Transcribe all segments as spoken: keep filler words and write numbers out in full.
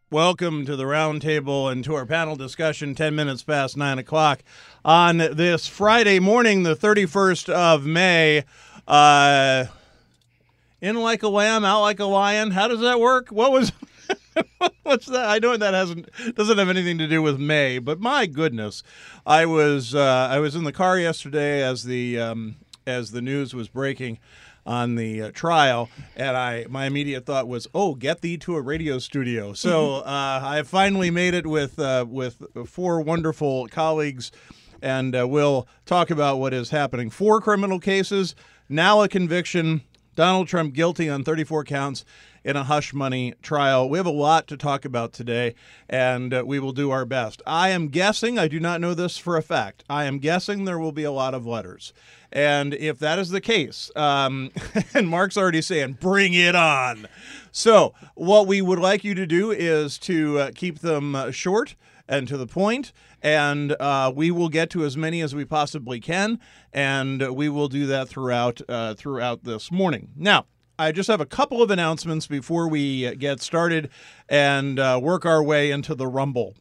Welcome to the round table and to our panel discussion, ten minutes past nine o'clock on this Friday morning, the thirty-first of May. Uh, in like a lamb, out like a lion. How does that work? What was... What's that? I know that hasn't doesn't have anything to do with May, but my goodness, I was uh, I was in the car yesterday as the um, as the news was breaking on the uh, trial, and I my immediate thought was, oh, get thee to a radio studio. So uh, I finally made it with uh, with four wonderful colleagues, and uh, we'll talk about what is happening. Four criminal cases, now a conviction. Donald Trump guilty on thirty-four counts in a hush money trial. We have a lot to talk about today, and uh, we will do our best. I am guessing, I do not know this for a fact, I am guessing there will be a lot of letters. And if that is the case, um, and Mark's already saying, bring it on. So what we would like you to do is to uh, keep them uh, short and to the point, and uh, we will get to as many as we possibly can, and uh, we will do that throughout uh, throughout this morning. Now, I just have a couple of announcements before we get started and uh, work our way into the Rumble.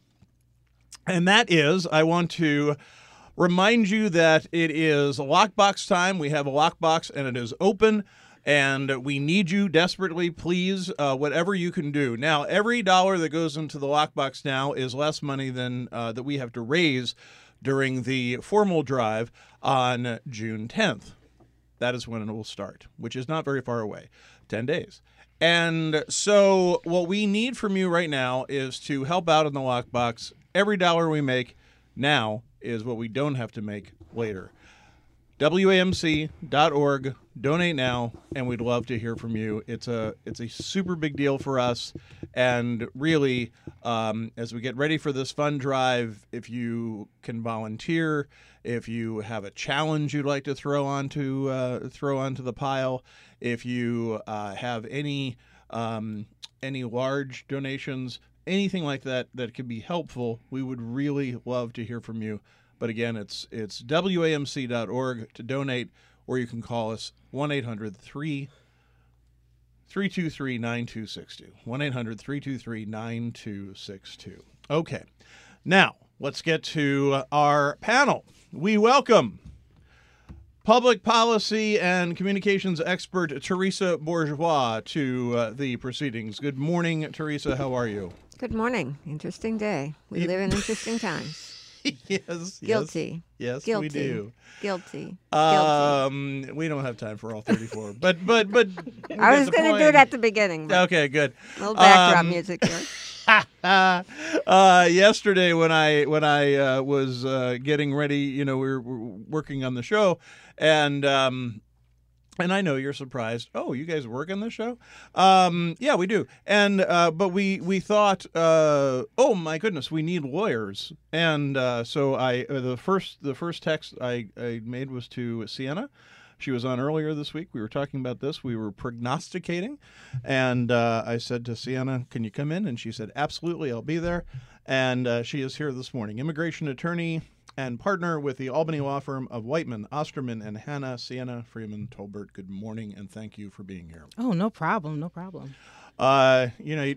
And that is, I want to remind you that it is lockbox time. We have a lockbox, and it is open. And we need you desperately, please, uh, whatever you can do. Now, every dollar that goes into the lockbox now is less money than uh, that we have to raise during the formal drive on June tenth. That is when it will start, which is not very far away, ten days. And so what we need from you right now is to help out in the lockbox. Every dollar we make now is what we don't have to make later. W A M C dot org, donate now, and we'd love to hear from you. It's a it's a super big deal for us, and really, um, as we get ready for this fund drive, if you can volunteer, if you have a challenge you'd like to throw onto uh, throw onto the pile, if you uh, have any um, any large donations, anything like that that could be helpful, we would really love to hear from you. But again, it's it's W A M C dot org to donate, or you can call us one eight hundred three two three nine two six two. one eight hundred three two three nine two six two. Okay, now let's get to our panel. We welcome public policy and communications expert Teresa Bourgeois to uh, the proceedings. Good morning, Teresa. How are you? Good morning. Interesting day. We live in interesting times. yes. Guilty. Yes, yes Guilty. we do. Guilty. Um, Guilty. We don't have time for all thirty-four, but but but. I was going to do it at the beginning. Okay, good. A little backdrop um, music here. uh, yesterday, when I when I uh, was uh, getting ready, you know, we were, we were working on the show, and. Um, And I know you're surprised. Oh, you guys work on this show? Um, yeah, we do. And uh, but we we thought, uh, oh my goodness, we need lawyers. And uh, so I uh, the first the first text I, I made was to Sienna. She was on earlier this week. We were talking about this. We were prognosticating, and uh, I said to Sienna, "Can you come in?" And she said, "Absolutely, I'll be there." And uh, she is here this morning. Immigration attorney and partner with the Albany law firm of Whiteman, Osterman, and Hanna. Sienna Freeman Tolbert, good morning, and thank you for being here. Oh, no problem, no problem. Uh, you know,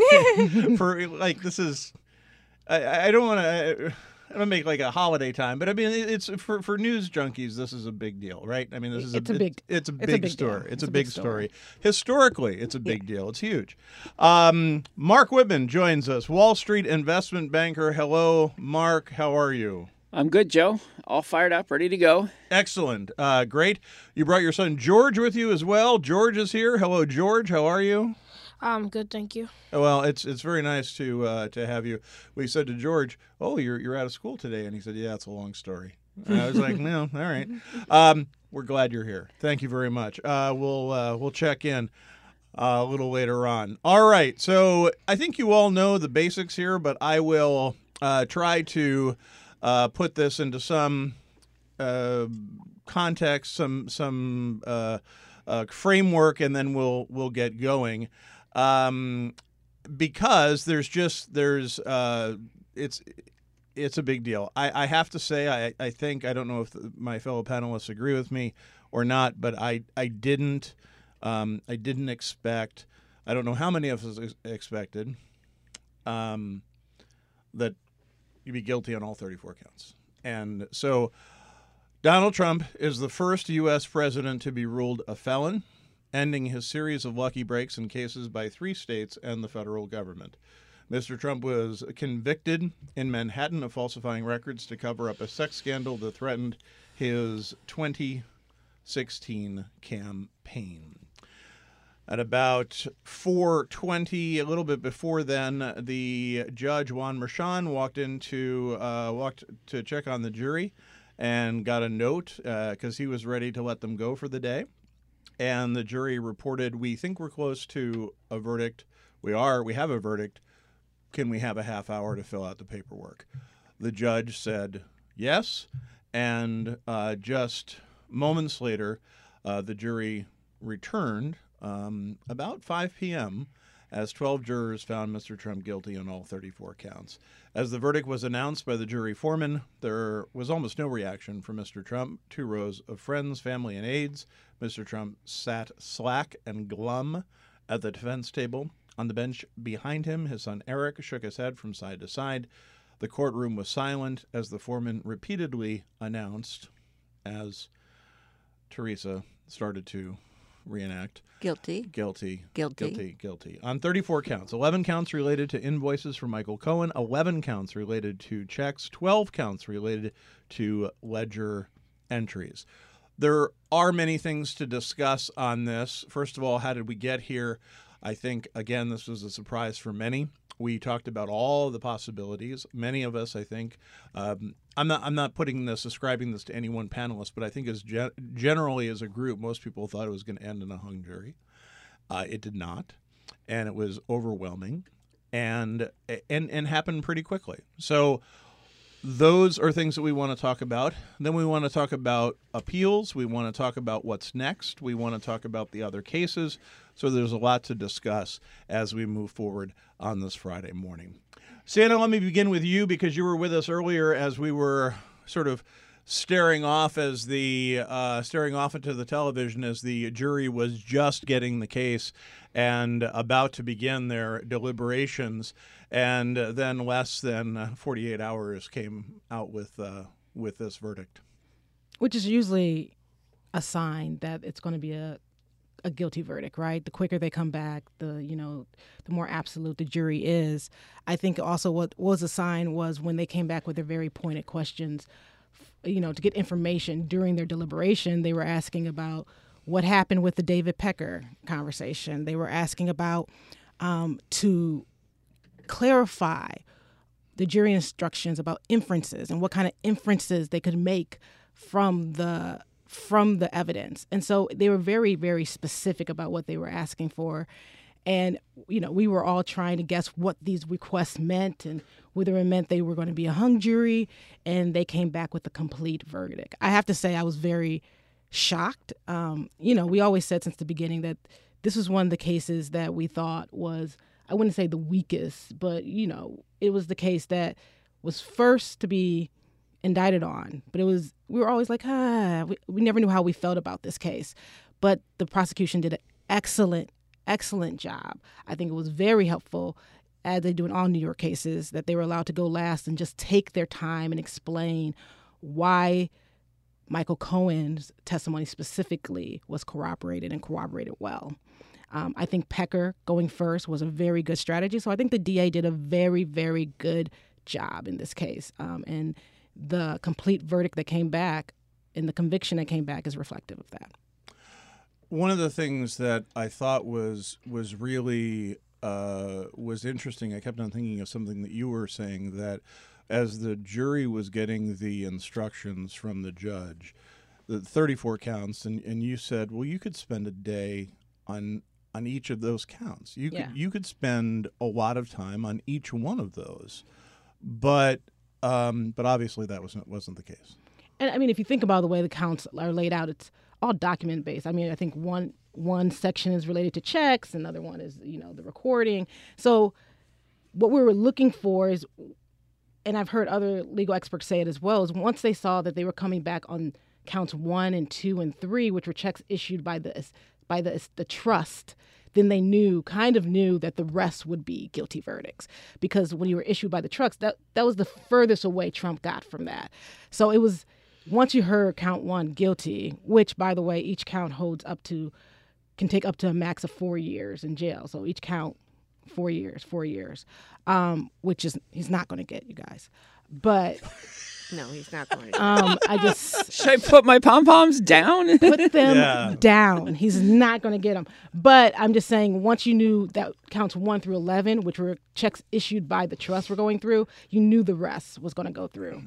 for like this is, I, I don't want to. I don't make like a holiday time, but I mean, it's for, for news junkies. This is a big deal, right? I mean, this is it's a, a big, it's, it's a it's big a big story. deal. It's, it's a big story. story. Historically, it's a big yeah. deal. It's huge. Um, Mark Whitman joins us, Wall Street investment banker. Hello, Mark. How are you? I'm good, Joe. All fired up, ready to go. Excellent. Uh, great. You brought your son George with you as well. George is here. Hello, George. How are you? Um, good, thank you. Well, it's it's very nice to uh, to have you. We said to George, "Oh, you're you're out of school today," and he said, "Yeah, it's a long story." And I was like, "No, all right." Um, we're glad you're here. Thank you very much. Uh, we'll uh, we'll check in uh, a little later on. All right. So I think you all know the basics here, but I will uh, try to uh, put this into some uh, context, some some uh, uh, framework, and then we'll we'll get going. Um, because there's just there's uh, it's it's a big deal. I, I have to say I, I think I don't know if the, my fellow panelists agree with me or not, but I I didn't um, I didn't expect I don't know how many of us expected um, that you'd be guilty on all thirty-four counts. And so Donald Trump is the first U S president to be ruled a felon, ending his series of lucky breaks in cases by three states and the federal government. Mister Trump was convicted in Manhattan of falsifying records to cover up a sex scandal that threatened his twenty sixteen campaign. At about four twenty, a little bit before then, the judge Juan Merchan walked into uh, walked to check on the jury and got a note because uh, he was ready to let them go for the day. And the jury reported, "We think we're close to a verdict. We are. We have a verdict. Can we have a half hour to fill out the paperwork?" The judge said yes, and uh, just moments later, uh, the jury returned um, about five p.m. as twelve jurors found Mister Trump guilty on all thirty-four counts. As the verdict was announced by the jury foreman, there was almost no reaction from Mister Trump. Two rows of friends, family, and aides. Mister Trump sat slack and glum at the defense table. On the bench behind him, his son Eric shook his head from side to side. The courtroom was silent as the foreman repeatedly announced, as Teresa started to reenact, Guilty. Guilty. Guilty. Guilty. Guilty. On thirty-four counts, eleven counts related to invoices from Michael Cohen, eleven counts related to checks, twelve counts related to ledger entries. There are many things to discuss on this. First of all, how did we get here? I think, again, this was a surprise for many. We talked about all the possibilities. Many of us, I think, um, I'm not I'm not putting this, ascribing this to any one panelist, but I think as ge- generally as a group, most people thought it was going to end in a hung jury. Uh, it did not, and it was overwhelming, and and and happened pretty quickly. So those are things that we want to talk about. Then we want to talk about appeals. We want to talk about what's next. We want to talk about the other cases. So there's a lot to discuss as we move forward on this Friday morning. Santa, let me begin with you because you were with us earlier as we were sort of staring off as the uh, staring off into the television as the jury was just getting the case and about to begin their deliberations, and then less than forty-eight hours came out with uh, with this verdict, which is usually a sign that it's going to be a a guilty verdict, right? The quicker they come back, the, you know, the more absolute the jury is. I think also what was a sign was when they came back with their very pointed questions, you know, to get information during their deliberation. They were asking about what happened with the David Pecker conversation. They were asking about um, to clarify the jury instructions about inferences and what kind of inferences they could make from the from the evidence. And so they were very, very specific about what they were asking for. And, you know, we were all trying to guess what these requests meant and whether it meant they were going to be a hung jury. And they came back with a complete verdict. I have to say I was very shocked. Um, you know, we always said since the beginning that this was one of the cases that we thought was, I wouldn't say the weakest, but, you know, it was the case that was first to be indicted on. But it was, we were always like, ah, we, we never knew how we felt about this case. But the prosecution did an excellent, excellent job. I think it was very helpful, as they do in all New York cases, that they were allowed to go last and just take their time and explain why Michael Cohen's testimony specifically was corroborated and corroborated well. Um, I think Pecker going first was a very good strategy. So I think the D A did a very, very good job in this case. Um, and the complete verdict that came back and the conviction that came back is reflective of that. One of the things that I thought was was really uh, was interesting, I kept on thinking of something that you were saying, that as the jury was getting the instructions from the judge, the thirty-four counts, and, and you said, well, you could spend a day on on each of those counts. You yeah. could you could spend a lot of time on each one of those, but um, but obviously that wasn't wasn't the case. And I mean, if you think about the way the counts are laid out, it's all document based. I mean, I think one one section is related to checks, another one is, you know, the recording. So what we were looking for is, and I've heard other legal experts say it as well, is once they saw that they were coming back on counts one and two and three, which were checks issued by the by the the trust, then they knew, kind of knew that the rest would be guilty verdicts. Because when you were issued by the trucks, that, that was the furthest away Trump got from that. So it was, once you heard count one guilty, which, by the way, each count holds up to, can take up to a max of four years in jail. So each count, four years, four years, um, which is, he's not going to get, you guys. But... No, he's not going to. Um, I just Should I put my pom poms down? put them Yeah. down. He's not going to get them. But I'm just saying, once you knew that counts one through eleven, which were checks issued by the trust, were going through, you knew the rest was going to go through.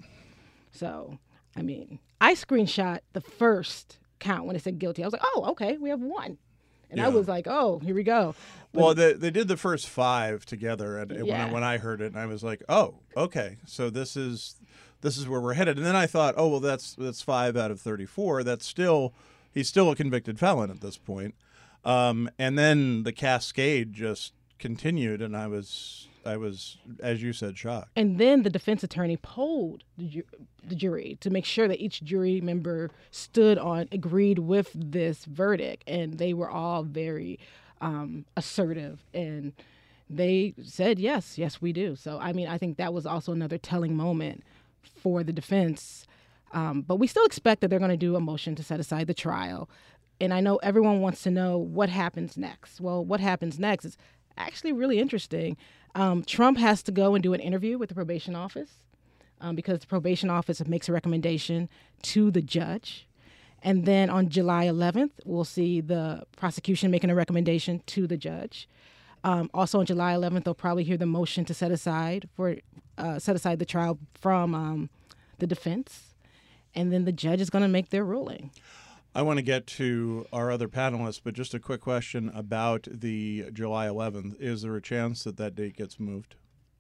So, I mean, I screenshot the first count when it said guilty. I was like, oh, okay, we have one. And I Yeah. was like, oh, here we go. But Well, they, they did the first five together, and and when, I, Yeah. when I heard it, and I was like, "Oh, okay, so this is this is where we're headed." And then I thought, "Oh, well, that's that's five out of thirty-four. That's still he's still a convicted felon at this point." Um, and then the cascade just continued, and I was I was, as you said, shocked. And then the defense attorney polled the, ju- the jury to make sure that each jury member stood on, agreed with this verdict. And they were all very um, assertive. And they said, yes, yes, we do. So, I mean, I think that was also another telling moment for the defense. Um, but we still expect that they're going to do a motion to set aside the trial. And I know everyone wants to know what happens next. Well, what happens next is actually really interesting. Um, Trump has to go and do an interview with the probation office um, because the probation office makes a recommendation to the judge. And then on July eleventh, we'll see the prosecution making a recommendation to the judge. Um, also on July eleventh, they'll probably hear the motion to set aside for uh, set aside the trial from um, the defense. And then the judge is going to make their ruling. I want to get to our other panelists, but just a quick question about the July eleventh. Is there a chance that that date gets moved?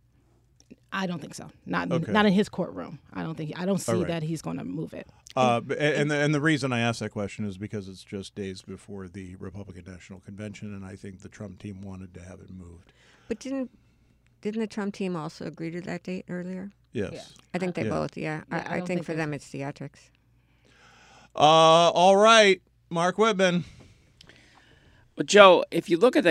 I don't think so. Not Okay. not in his courtroom. I don't think. I don't see All right. that he's going to move it. Uh, b- and, and, the, and the reason I ask that question is because it's just days before the Republican National Convention, and I think the Trump team wanted to have it moved. But didn't didn't the Trump team also agree to that date earlier? Yes. Yeah. I think they Yeah. both. Yeah, Yeah, I I, I don't think think for there's- them it's theatrics. Uh, all right, Mark Whitman. Well, Joe, if you look at the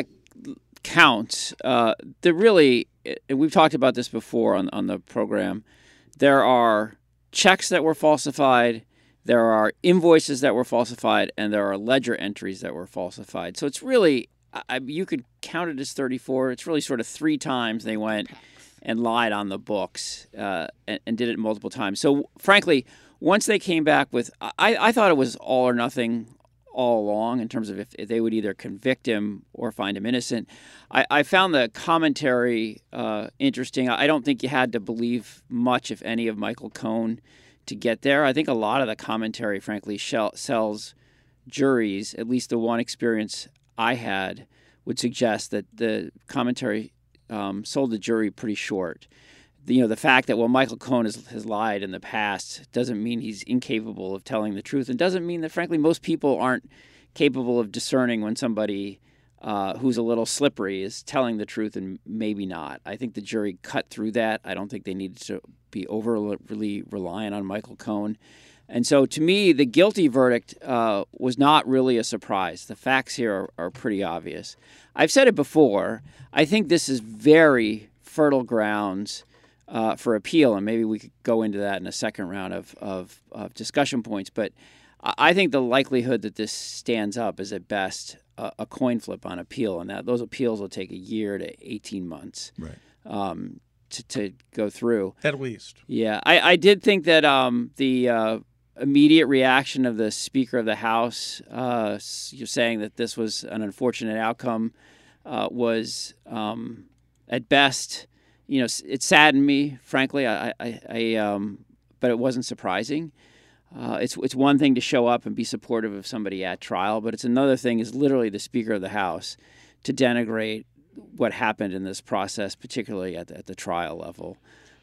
counts, uh, they're really, and we've talked about this before on, on the program, there are checks that were falsified, there are invoices that were falsified, and there are ledger entries that were falsified. So it's really, I, you could count it as thirty-four. It's really sort of three times they went and lied on the books uh, and, and did it multiple times. So frankly, once they came back with, I, I thought it was all or nothing all along in terms of if, if they would either convict him or find him innocent. I, I found the commentary uh, interesting. I don't think you had to believe much, if any, of Michael Cohen to get there. I think a lot of the commentary, frankly, shell, sells juries, at least the one experience I had, would suggest that the commentary um, sold the jury pretty short. You know, the fact that, well, Michael Cohen has, has lied in the past doesn't mean he's incapable of telling the truth, and doesn't mean that, frankly, most people aren't capable of discerning when somebody uh, who's a little slippery is telling the truth and maybe not. I think the jury cut through that. I don't think they needed to be overly reliant on Michael Cohen. And so, to me, the guilty verdict uh, was not really a surprise. The facts here are, are pretty obvious. I've said it before. I think this is very fertile grounds Uh, for appeal, and maybe we could go into that in a second round of, of, of discussion points. But I think the likelihood that this stands up is at best a, a coin flip on appeal, and that those appeals will take a year to eighteen months Right. um, to, to go through. At least. Yeah, I, I did think that um, the uh, immediate reaction of the Speaker of the House, uh, you're saying that this was an unfortunate outcome, uh, was um, at best. You know, it saddened me, frankly. I, I, I um, but it wasn't surprising. Uh, it's it's one thing to show up and be supportive of somebody at trial, but it's another thing is literally the Speaker of the House to denigrate what happened in this process, particularly at the, at the trial level.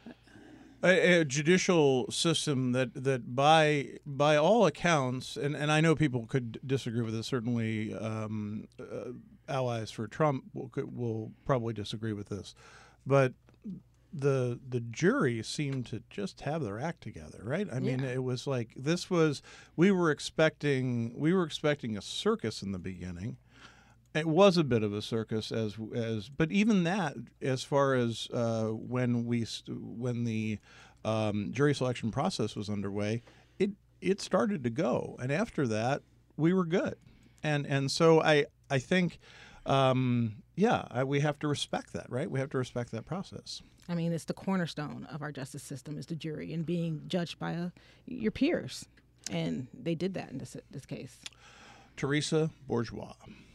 A, a judicial system that, that by by all accounts, and, and I know people could disagree with this. Certainly, um, uh, allies for Trump will, will probably disagree with this, but the the jury seemed to just have their act together, right? I mean, Yeah. it was like this was we were expecting we were expecting a circus in the beginning, It was a bit of a circus, as as, but even that, as far as uh, when we when the um, jury selection process was underway, it it started to go, and after that, we were good, and and so I I think, um, yeah, I, we have to respect that, right? We have to respect that process. I mean, it's the cornerstone of our justice system is the jury and being judged by a, your peers, and they did that in this this case. Teresa Bourgeois.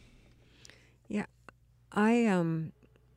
Yeah, I um,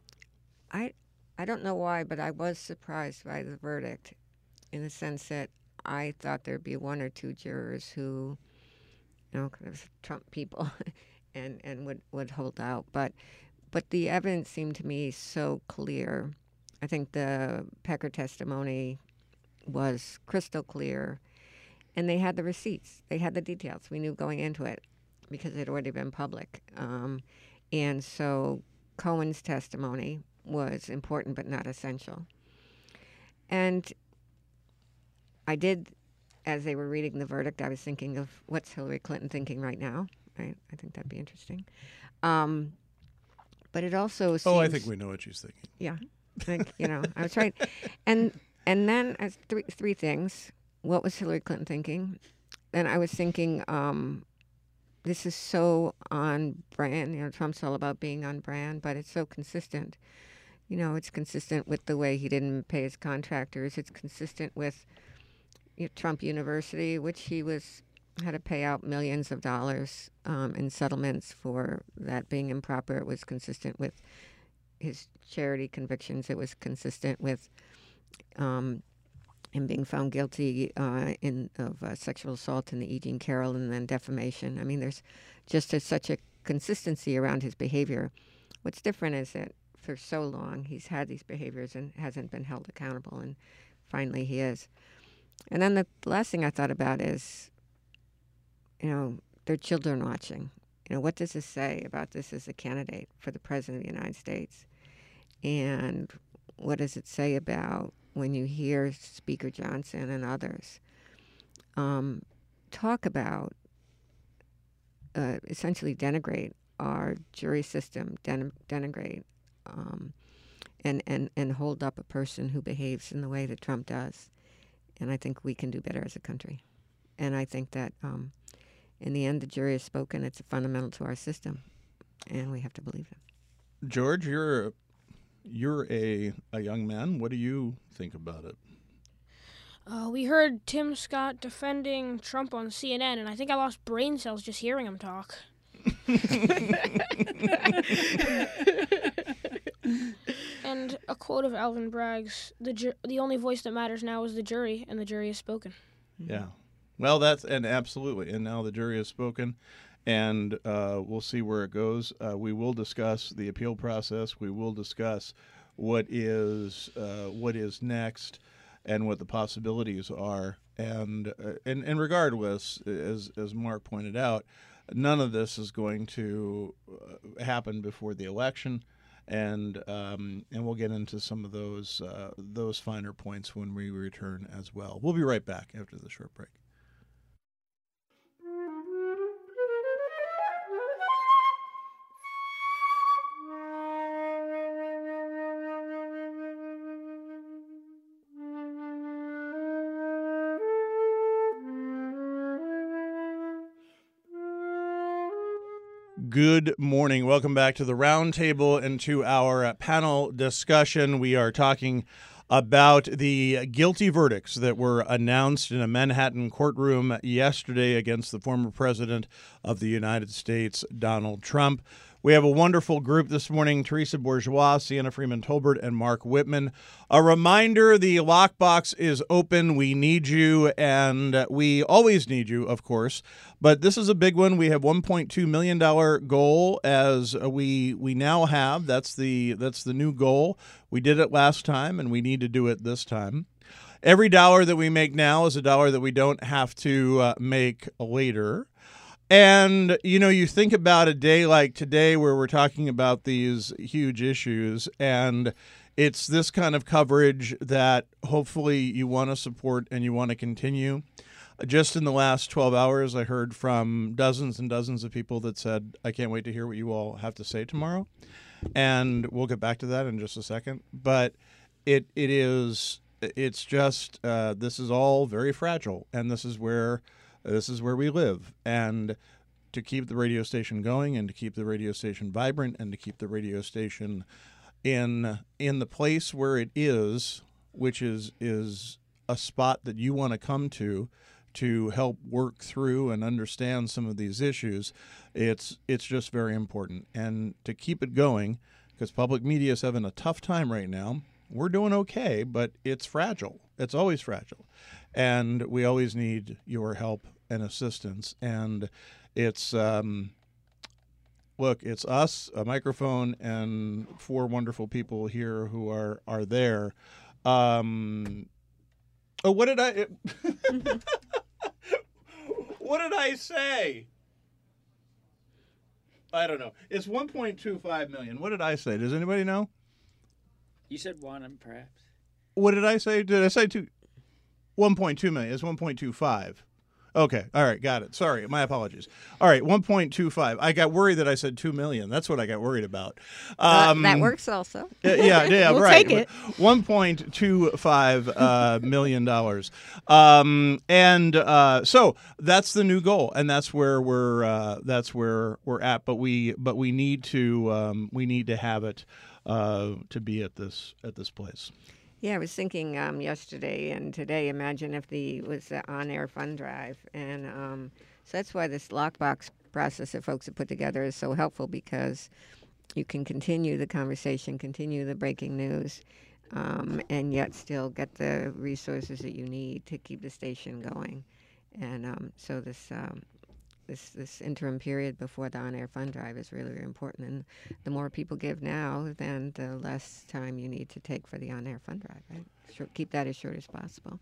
I I don't know why, but I was surprised by the verdict, in the sense that I thought there'd be one or two jurors who, you know, kind of Trump people, and and would, would hold out. But but the evidence seemed to me so clear. I think the Pecker testimony was crystal clear, and they had the receipts, they had the details. We knew going into it because it had already been public. Um, And so Cohen's testimony was important but not essential. And I did, as they were reading the verdict, I was thinking of what's Hillary Clinton thinking right now. Right? I think that'd be interesting. Um, but it also seems... Oh, I think we know what she's thinking. Yeah. I think, you know, I was right. And and then as three, three things. What was Hillary Clinton thinking? Then I was thinking... Um, This is so on brand. You know, Trump's all about being on brand, but it's so consistent. You know, it's consistent with the way he didn't pay his contractors. It's consistent with you know, Trump University, which he was had to pay out millions of dollars um, in settlements for that being improper. It was consistent with his charity convictions. It was consistent with um, him being found guilty uh, in of uh, sexual assault in the E. Jean Carroll and then defamation. I mean, there's just a, such a consistency around his behavior. What's different is that for so long he's had these behaviors and hasn't been held accountable, and finally he is. And then the last thing I thought about is, you know, there are children watching. You know, what does this say about this as a candidate for the President of the United States? And what does it say about when you hear Speaker Johnson and others um, talk about, uh, essentially denigrate our jury system, den- denigrate um, and, and, and hold up a person who behaves in the way that Trump does. And I think we can do better as a country. And I think that um, in the end, the jury has spoken. It's fundamental to our system, and we have to believe it. George, you're You're a, a young man. What do you think about it? Uh, we heard Tim Scott defending Trump on C N N, and I think I lost brain cells just hearing him talk. And a quote of Alvin Bragg's, the ju- the only voice that matters now is the jury, and the jury has spoken. Yeah. Well, that's, and absolutely. And now the jury has spoken. And uh, we'll see where it goes. Uh, we will discuss the appeal process. We will discuss what is uh, what is next, and what the possibilities are. And uh, and, and regardless, as as Mark pointed out, none of this is going to uh, happen before the election. And um, and we'll get into some of those uh, those finer points when we return as well. We'll be right back after the short break. Good morning. Welcome back to the Roundtable and to our uh, panel discussion. We are talking about the guilty verdicts that were announced in a Manhattan courtroom yesterday against the former president of the United States, Donald Trump. We have a wonderful group this morning: Teresa Bourgeois, Sienna Freeman Tolbert, and Mark Whitman. A reminder, the lockbox is open. We need you, and we always need you, of course. But this is a big one. We have one point two million dollars goal, as we we now have. That's the that's the new goal. We did it last time, and we need to do it this time. Every dollar that we make now is a dollar that we don't have to uh, make later. And, you know, you think about a day like today where we're talking about these huge issues, and it's this kind of coverage that hopefully you want to support and you want to continue. just in the last twelve hours, I heard from dozens and dozens of people that said, I can't wait to hear what you all have to say tomorrow. And we'll get back to that in just a second. But it it is, it's just, uh, this is all very fragile. And this is where, this is where we live. And to keep the radio station going and to keep the radio station vibrant and to keep the radio station in in the place where it is, which is is a spot that you want to come to to help work through and understand some of these issues, it's it's just very important. And to keep it going, because public media is having a tough time right now. We're doing okay, but it's fragile. It's always fragile. And we always need your help and assistance. And it's, um, look, it's us, a microphone, and four wonderful people here who are, are there. Um, oh, what did I... What did I say? I don't know. It's one point two five million. What did I say? Does anybody know? You said one, perhaps. What did I say? Did I say two? one point two million. It's one point two five. Okay. All right. Got it. Sorry. My apologies. All right. one point two five. I got worried that I said two million. That's what I got worried about. Um, that works also. Yeah. Yeah. We'll right. take it. one point two five uh, million dollars. Um, and uh, so that's the new goal, and that's where we're uh, that's where we're at. But we but we need to um, we need to have it uh, to be at this at this place. Yeah, I was thinking um, yesterday and today, imagine if the was the on-air fund drive. And um, so that's why this lockbox process that folks have put together is so helpful, because you can continue the conversation, continue the breaking news, um, and yet still get the resources that you need to keep the station going. And um, so this um, this this interim period before the on-air fund drive is really, really important. And the more people give now, then the less time you need to take for the on-air fund drive, right? Sure, keep that as short as possible.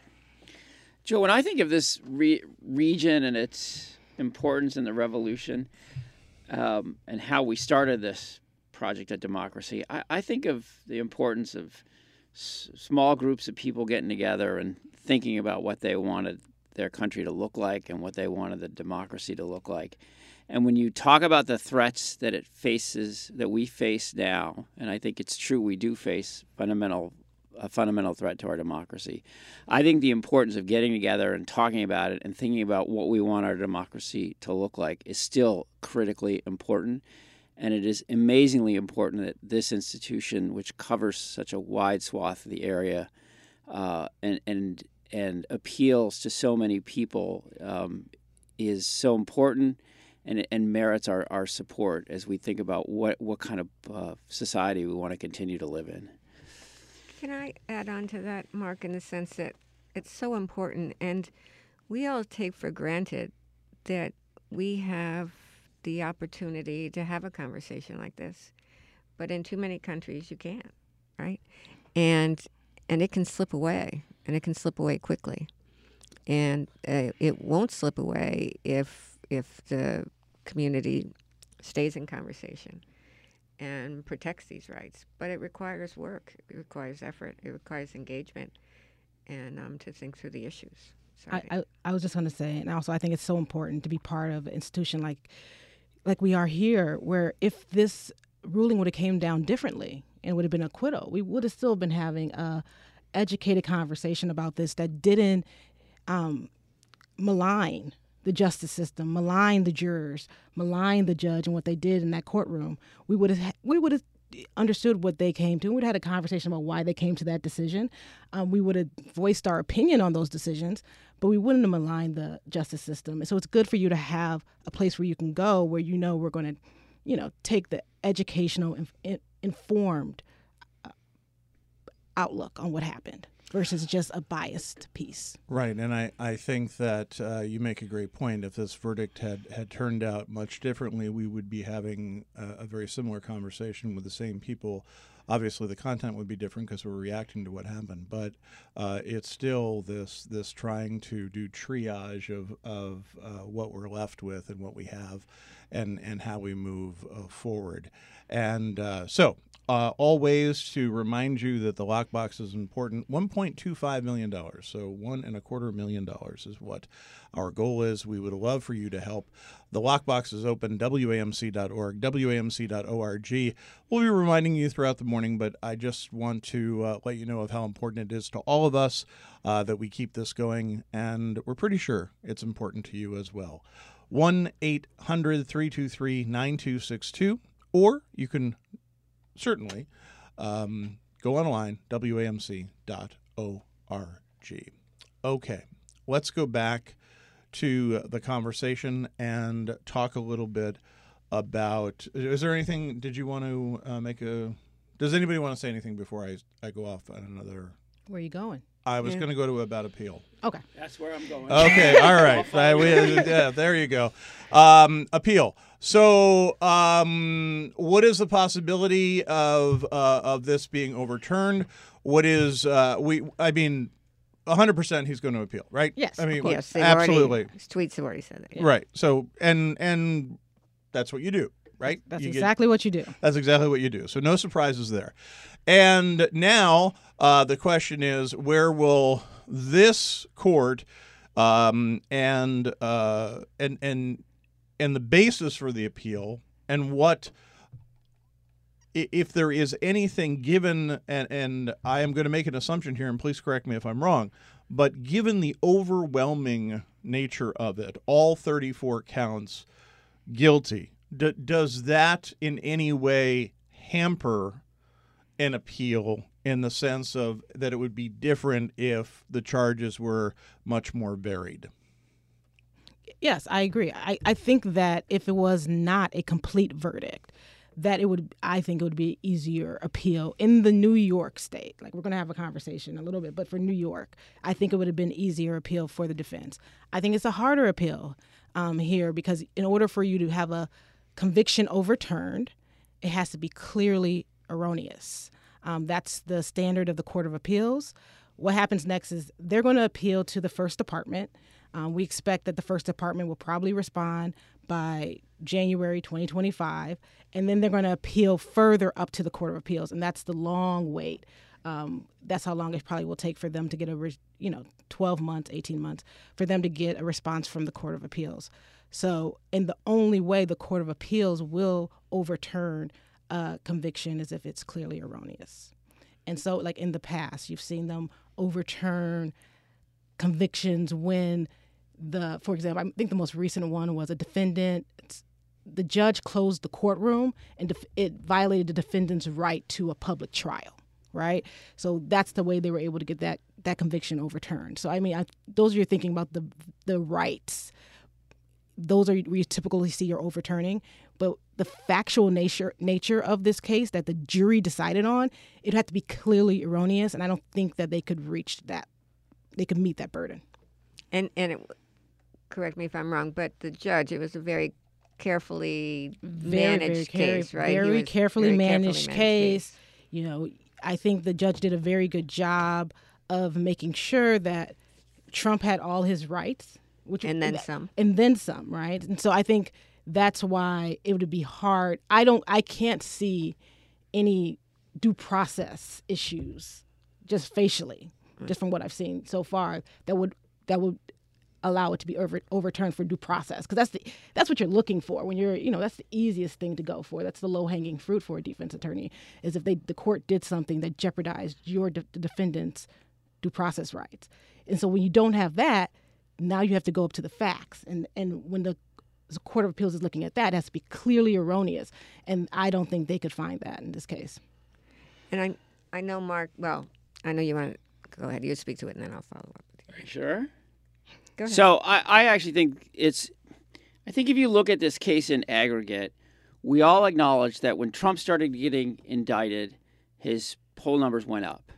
Joe, when I think of this re- region and its importance in the revolution, um, and how we started this project at Democracy, I, I think of the importance of s- small groups of people getting together and thinking about what they wanted their country to look like and what they wanted the democracy to look like. And when you talk about the threats that it faces, that we face now, and I think it's true, we do face fundamental a fundamental threat to our democracy. I think the importance of getting together and talking about it and thinking about what we want our democracy to look like is still critically important. And it is amazingly important that this institution, which covers such a wide swath of the area, uh, and and and appeals to so many people, um, is so important and and merits our, our support as we think about what, what kind of uh, society we want to continue to live in. Can I add on to that, Mark, in the sense that it's so important, and we all take for granted that we have the opportunity to have a conversation like this, but in too many countries you can't, right? And and it can slip away, and it can slip away quickly, and uh, it won't slip away if if the community stays in conversation and protects these rights. But it requires work, it requires effort, it requires engagement, and um, to think through the issues. I, I, I was just going to say, and also I think it's so important to be part of an institution like like we are here, where if this ruling would have came down differently and would have been acquittal, we would have still been having a educated conversation about this that didn't um, malign the justice system, malign the jurors, malign the judge and what they did in that courtroom. We would have we would have understood what they came to. We'd had a conversation about why they came to that decision. Um, we would have voiced our opinion on those decisions, but we wouldn't have maligned the justice system. And so it's good for you to have a place where you can go, where you know we're going to, you know, take the educational, in, informed uh, outlook on what happened versus just a biased piece. Right, and I, I think that uh, you make a great point. If this verdict had, had turned out much differently, we would be having a, a very similar conversation with the same people. Obviously, the content would be different because we're reacting to what happened, but uh, it's still this this trying to do triage of, of uh, what we're left with and what we have and, and how we move uh, forward. And uh, so uh, all ways to remind you that the lockbox is important. one point two five million dollars, so one and a quarter million dollars is what our goal is. We would love for you to help. The lockbox is open, W A M C dot org, W A M C dot org. We'll be reminding you throughout the morning, but I just want to uh, let you know of how important it is to all of us uh, that we keep this going, and we're pretty sure it's important to you as well. one eight hundred three two three nine two six two, or you can certainly um, go online, W A M C dot org. Okay, let's go back to the conversation and talk a little bit about, is there anything, did you want to uh, make a, does anybody want to say anything before I, I go off on another? Where are you going? I was Yeah. going to go to about appeal. Okay. That's where I'm going. Okay, all right. Uh, we, yeah, there you go. Um, appeal. So, um, what is the possibility of uh, of this being overturned? What is uh, we? I mean, one hundred percent he's going to appeal, right? Yes, I mean, of Yes, they've absolutely. Already, his tweets have already said that. Right. So, and and that's what you do, right? That's You get- exactly what you do. that's exactly what you do. So no surprises there. And now uh, the question is, where will this court um, and uh, and and and the basis for the appeal, and what, i- if there is anything given, and, and I am going to make an assumption here, and please correct me if I'm wrong, but given the overwhelming nature of it, all thirty-four counts guilty, D- does that in any way hamper an appeal in the sense of that it would be different if the charges were much more varied? Yes, I agree. I, I think that if it was not a complete verdict, that it would, I think it would be easier appeal in the New York state. Like, we're going to have a conversation a little bit, but for New York, I think it would have been easier appeal for the defense. I think it's a harder appeal um, here because in order for you to have a conviction overturned, it has to be clearly erroneous. Um, that's the standard of the Court of Appeals. What happens next is they're going to appeal to the First Department. Um, we expect that the First Department will probably respond by January twenty twenty-five, and then they're going to appeal further up to the Court of Appeals, and that's the long wait. Um, that's how long it probably will take for them to get a, re- you know, twelve months, eighteen months, for them to get a response from the Court of Appeals. So, and the only way the Court of Appeals will overturn a conviction is if it's clearly erroneous. And so, like in the past, you've seen them overturn convictions when the, for example, I think the most recent one was a defendant, the judge closed the courtroom and def- it violated the defendant's right to a public trial, right? So that's the way they were able to get that that conviction overturned. So I mean, I, those are you're thinking about the the rights. Those are where you typically see your overturning, but the factual nature nature of this case that the jury decided on, it had to be clearly erroneous, and I don't think that they could reach that. They could meet that burden. And and it, correct me if I'm wrong, but the judge, it was a very carefully Very, managed very, case, care- right? He Very was carefully very managed case. You know, I think the judge did a very good job of making sure that Trump had all his rights, which And then some. and then some, right? And so I think that's why it would be hard. I don't, I can't see any due process issues, just facially, just from what I've seen so far, that would that would allow it to be over, overturned for due process, because that's the that's what you're looking for when you're, you know, that's the easiest thing to go for. That's the low hanging fruit for a defense attorney, is if they the court did something that jeopardized your de- the defendant's due process rights. And so when you don't have that, now you have to go up to the facts, and and when the the Court of Appeals is looking at that, it has to be clearly erroneous, and I don't think they could find that in this case. And I I know Mark. Well, I know you want to go ahead. You speak to it, and then I'll follow up with you. Sure. Go ahead. So I, I actually think it's, I think if you look at this case in aggregate, we all acknowledge that when Trump started getting indicted, his poll numbers went up.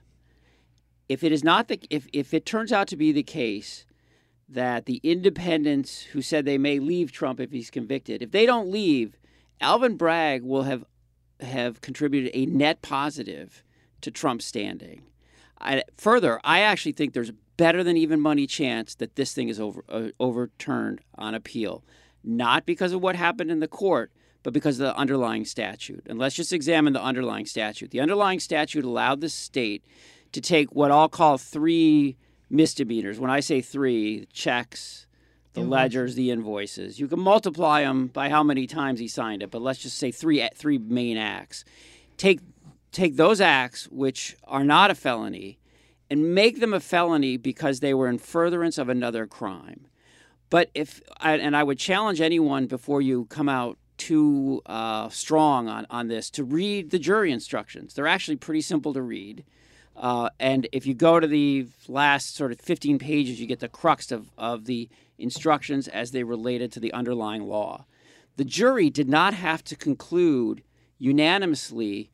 If it is not the, if, if it turns out to be the case that the independents who said they may leave Trump if he's convicted, if they don't leave, Alvin Bragg will have have contributed a net positive to Trump's standing. I, further, I actually think there's a better than even money chance that this thing is over, uh, overturned on appeal, not because of what happened in the court, but because of the underlying statute. And let's just examine the underlying statute. The underlying statute allowed the state to take what I'll call three misdemeanors. When I say three, checks, the Invoices. ledgers, the invoices. You can multiply them by how many times he signed it, but let's just say three three main acts. Take take those acts, which are not a felony, and make them a felony because they were in furtherance of another crime. But if and I would challenge anyone before you come out too uh, strong on, on this to read the jury instructions. They're actually pretty simple to read. Uh, and if you go to the last sort of fifteen pages, you get the crux of, of the instructions as they related to the underlying law. The jury did not have to conclude unanimously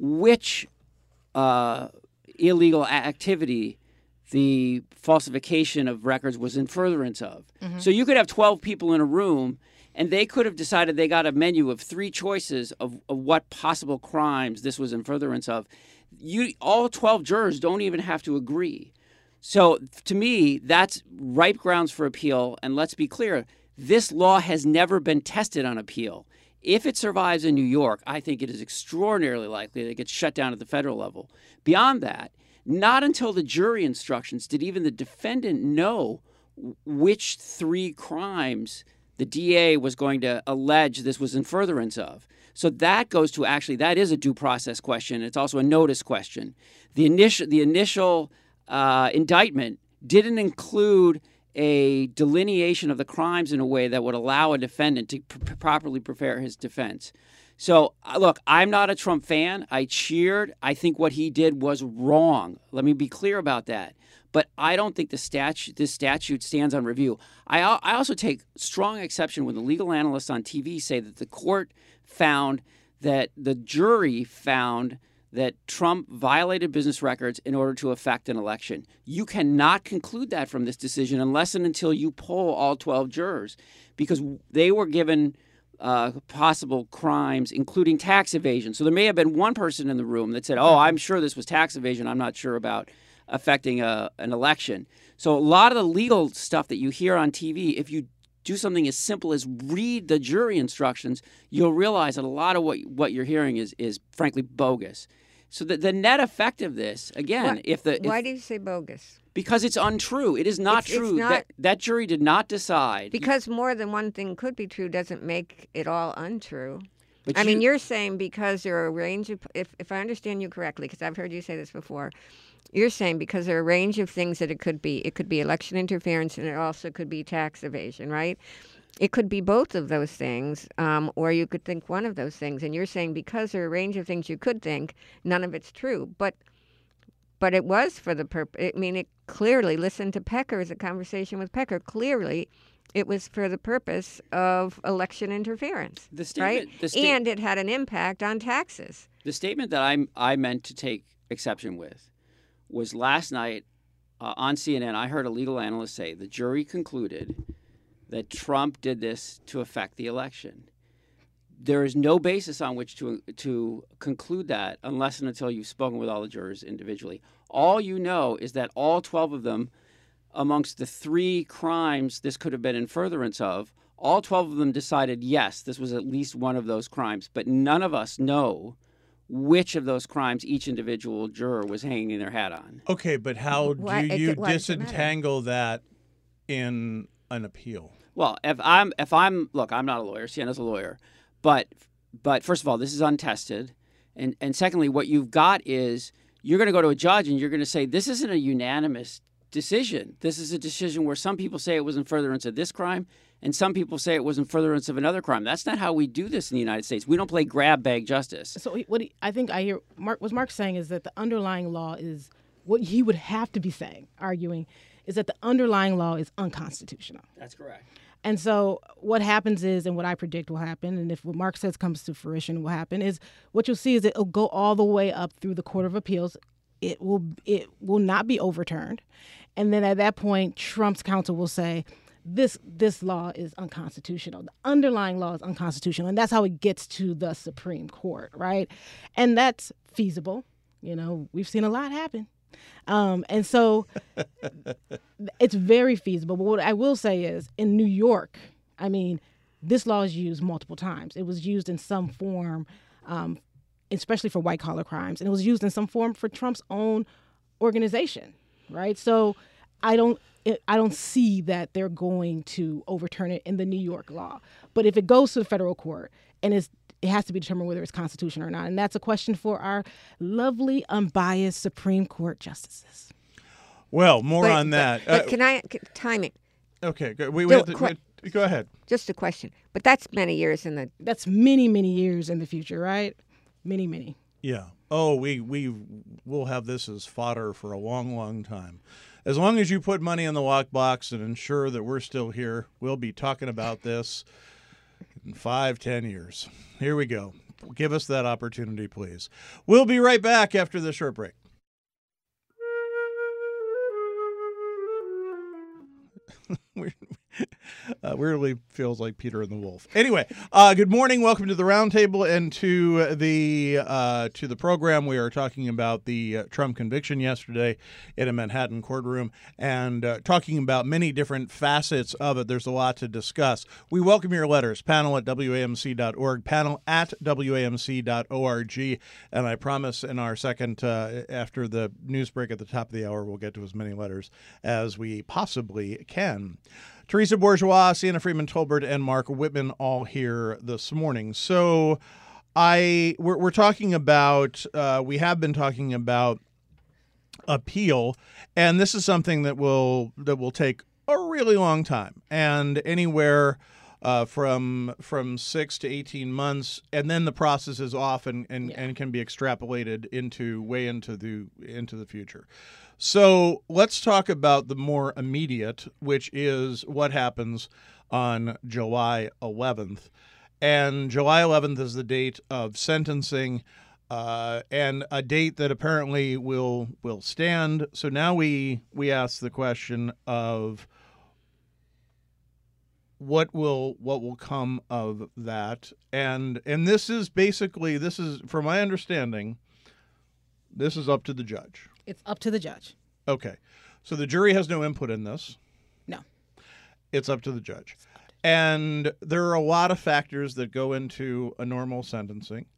which uh, illegal activity the falsification of records was in furtherance of. Mm-hmm. So you could have twelve people in a room, and they could have decided they got a menu of three choices of, of what possible crimes this was in furtherance of. You, all twelve jurors don't even have to agree. So to me, that's ripe grounds for appeal. And let's be clear, this law has never been tested on appeal. If it survives in New York, I think it is extraordinarily likely that it gets shut down at the federal level. Beyond that, not until the jury instructions did even the defendant know which three crimes the D A was going to allege this was in furtherance of. So that goes to actually, that is a due process question. It's also a notice question. The initial, the initial uh, indictment didn't include a delineation of the crimes in a way that would allow a defendant to pr- properly prepare his defense. So, uh, look, I'm not a Trump fan. I cheered. I think what he did was wrong. Let me be clear about that. But I don't think the statute, this statute stands on review. I, I also take strong exception when the legal analysts on T V say that the court found that the jury found that Trump violated business records in order to affect an election. You cannot conclude that from this decision unless and until you poll all twelve jurors, because they were given uh, possible crimes, including tax evasion. So there may have been one person in the room that said, oh, I'm sure this was tax evasion. I'm not sure about affecting a, an election. So a lot of the legal stuff that you hear on T V, if you do something as simple as read the jury instructions, you'll realize that a lot of what what you're hearing is is frankly bogus. So the, the net effect of this, again, What- if the Why if, do you say bogus? because it's untrue, it is not It's- it's true. not- that that jury did not decide. Because more than one thing could be true doesn't make it all untrue. But I mean, you- you're saying because there are a range of, if, if I understand you correctly, because I've heard you say this before, you're saying because there are a range of things that it could be. It could be election interference, and it also could be tax evasion, right? It could be both of those things, um, or you could think one of those things. And you're saying because there are a range of things you could think, none of it's true. But but it was for the purpose. I mean, it clearly, listen to Pecker's, a conversation with Pecker, clearly it was for the purpose of election interference, The statement- right? the sta- and it had an impact on taxes. The statement that I I meant to take exception with was last night uh, on C N N. I heard a legal analyst say the jury concluded that Trump did this to affect the election. There is no basis on which to to conclude that unless and until you've spoken with all the jurors individually. All you know is that all twelve of them, amongst the three crimes this could have been in furtherance of, all twelve of them decided, yes, this was at least one of those crimes. But none of us know which of those crimes each individual juror was hanging their hat on. Okay, but how Why- do it- you why does it matter? disentangle that in an appeal? Well, if I'm if I'm look, I'm not a lawyer. Sienna's a lawyer, but but first of all, this is untested, and and secondly, what you've got is you're going to go to a judge and you're going to say this isn't a unanimous decision. This is a decision where some people say it was in furtherance of this crime, and some people say it was in furtherance of another crime. That's not how we do this in the United States. We don't play grab bag justice. So he- what he, I think I hear Mark what Mark's saying is that the underlying law is what he would have to be saying, arguing, is that the underlying law is unconstitutional. That's correct. And so what happens is, and what I predict will happen, and if what Mark says comes to fruition will happen, is what you'll see is it'll go all the way up through the Court of Appeals. It will it will not be overturned. And then at that point, Trump's counsel will say, this this law is unconstitutional. The underlying law is unconstitutional. And that's how it gets to the Supreme Court, right? And that's feasible. You know, we've seen a lot happen. Um, and so it's very feasible. But what I will say is in New York, I mean, this law is used multiple times. It was used in some form, um, especially for white collar crimes, and it was used in some form for Trump's own organization, right? So I don't it, I don't see that they're going to overturn it in the New York law. But if it goes to the federal court and it's, it has to be determined whether it's constitutional or not. And that's a question for our lovely, unbiased Supreme Court justices. Well, more But- on that. But Uh, can I c- timing? okay, go, we, we No, have to, que- we- go ahead. Just a question. But that's many years in the. That's many, many years in the future, right? Many, many. Yeah. Oh, we we will have this as fodder for a long, long time. As long as you put money in the lockbox and ensure that we're still here, we'll be talking about this in five, ten years. Here we go. Give us that opportunity, please. We'll be right back after the short break. We're- uh, weirdly feels like Peter and the Wolf. Anyway, uh, good morning. Welcome to the roundtable and to the uh, to the program. We are talking about the uh, Trump conviction yesterday in a Manhattan courtroom and uh, talking about many different facets of it. There's a lot to discuss. We welcome your letters. Panel at W A M C dot org. Panel at W A M C dot org. And I promise in our second, uh, after the news break at the top of the hour, we'll get to as many letters as we possibly can. Teresa Bourgeois, Sienna Freeman Tolbert, and Mark Whitman all here this morning. So I we're, we're talking about, uh, we have been talking about appeal, and this is something that will that will take a really long time, and anywhere uh, from from six to eighteen months, and then the process is off and, and, Yeah. and can be extrapolated into way into the into the future. So let's talk about the more immediate, which is what happens on July eleventh. And July eleventh is the date of sentencing, uh, and a date that apparently will will stand. So now we we ask the question of what will what will come of that, and and this is basically this is from my understanding, this is up to the judge. It's up to the judge. Okay. So the jury has no input in this. No. It's up to the judge. And there are a lot of factors that go into a normal sentencing.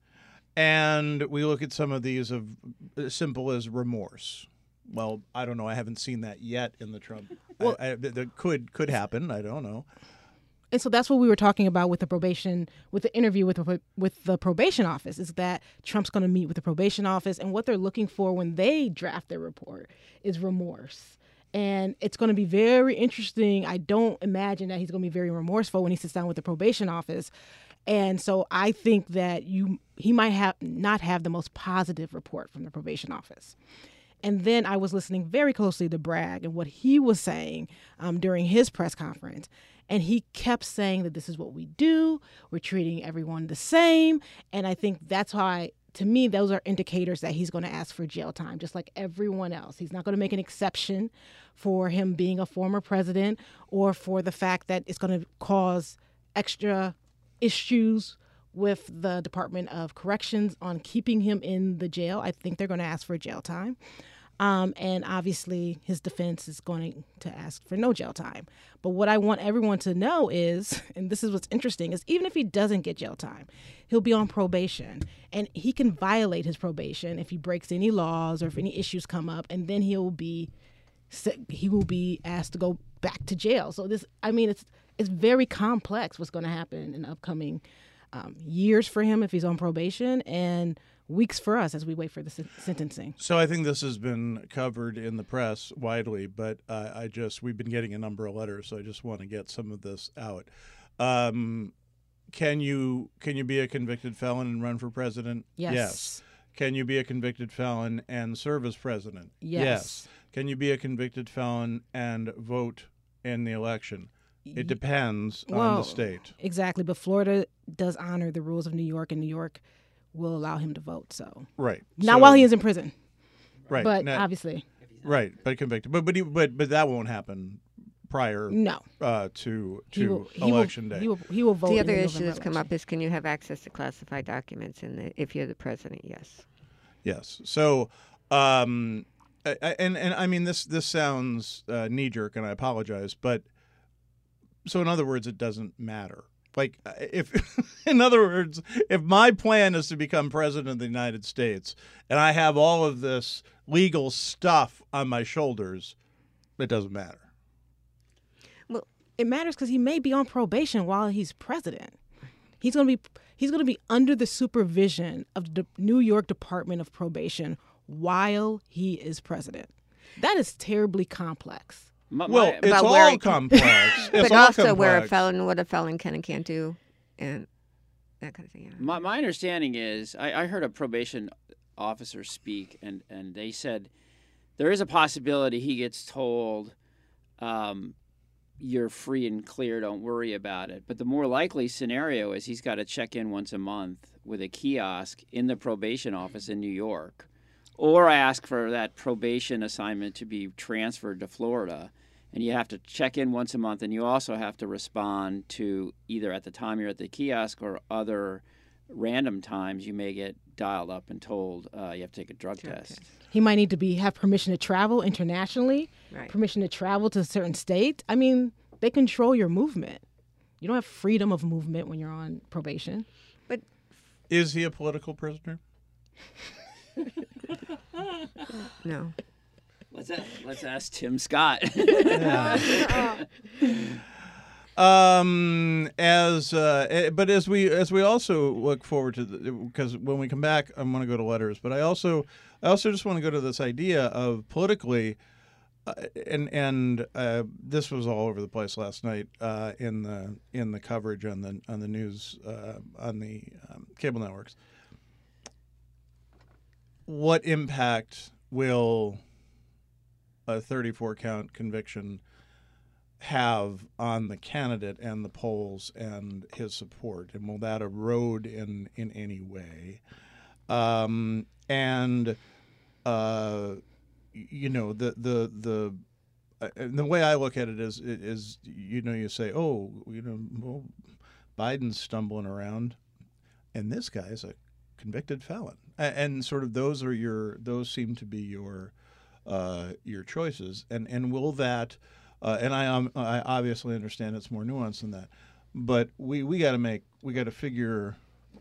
And we look at some of these of as simple as remorse. Well, I don't know. I haven't seen that yet in the Trump. Well- I, I, that could could happen. I don't know. And so that's what we were talking about with the probation, with the interview with the, with the probation office, is that Trump's going to meet with the probation office, and what they're looking for when they draft their report is remorse. And it's going to be very interesting. I don't imagine that he's going to be very remorseful when he sits down with the probation office. And so I think that you he might have not have the most positive report from the probation office. And then I was listening very closely to Bragg and what he was saying um, during his press conference. And he kept saying that this is what we do. We're treating everyone the same. And I think that's why, to me, those are indicators that he's going to ask for jail time, just like everyone else. He's not going to make an exception for him being a former president or for the fact that it's going to cause extra issues with the Department of Corrections on keeping him in the jail. I think they're going to ask for jail time. Um, and obviously, his defense is going to ask for no jail time. But what I want everyone to know is, and this is what's interesting, is even if he doesn't get jail time, he'll be on probation. And he can violate his probation if he breaks any laws or if any issues come up. And then he'll be he will be asked to go back to jail. So this, I mean, it's it's very complex what's going to happen in upcoming um, years for him if he's on probation, and weeks for us as we wait for the sen- sentencing. So I think this has been covered in the press widely, but uh, I just we've been getting a number of letters, so I just want to get some of this out. Um, can you can you be a convicted felon and run for president? Yes. Yes. Can you be a convicted felon and serve as president? Yes. Can you be a convicted felon and vote in the election? It depends on Well, the state. Exactly, but Florida does honor the rules of New York, and New York will allow him to vote. So Right. not So- while he is in prison, right. but Now- obviously right, but convicted. But but he, but but that won't happen prior no. uh, to He to will, he election will, day. He will, he will vote. The in other the issue November that's come election. up is, can you have access to classified documents in the, if you're the president? Yes. Yes. So, um, I, I- and and I mean this this sounds uh, knee jerk, and I apologize, but so in other words, it doesn't matter. Like, if, in other words, if my plan is to become president of the United States and I have all of this legal stuff on my shoulders, it doesn't matter. Well, it matters because he may be on probation while he's president. He's going to be he's going to be under the supervision of the New York Department of Probation while he is president. That is terribly complex. My, Well, my, it's About all where it- complex. It's but all also where a complex. felon, what a felon can and can't do, and that kind of thing. Yeah. my, my understanding is I, I heard a probation officer speak, and, and they said there is a possibility he gets told, um, you're free and clear, don't worry about it. But the more likely scenario is he's got to check in once a month with a kiosk in the probation office in New York, or ask for that probation assignment to be transferred to Florida. And you have to check in once a month, and you also have to respond to either at the time you're at the kiosk or other random times you may get dialed up and told uh, you have to take a drug, Drug test. test. He might need to be have permission to travel internationally, Right. permission to travel to a certain state. I mean, they control your movement. You don't have freedom of movement when you're on probation. Is he a political prisoner? No. Let's ask, let's ask Tim Scott. Um, as uh, eh, but as we as we also look forward to the, because when we come back, I want to go to letters, but I also I also just want to go to this idea of politically, uh, and and uh, this was all over the place last night uh, in the in the coverage on the on the news uh, on the um, cable networks. What impact will a thirty-four count conviction have on the candidate and the polls and his support, and will that erode in in any way? Um, and uh, you know, the the the uh, and the way I look at it is is you know, you say, oh, you know, well, Biden's stumbling around, and this guy's a convicted felon, and, and sort of those are your those seem to be your uh, your choices, and and will that Uh, and I, um, I obviously understand it's more nuanced than that, but we, we got to make we got to figure,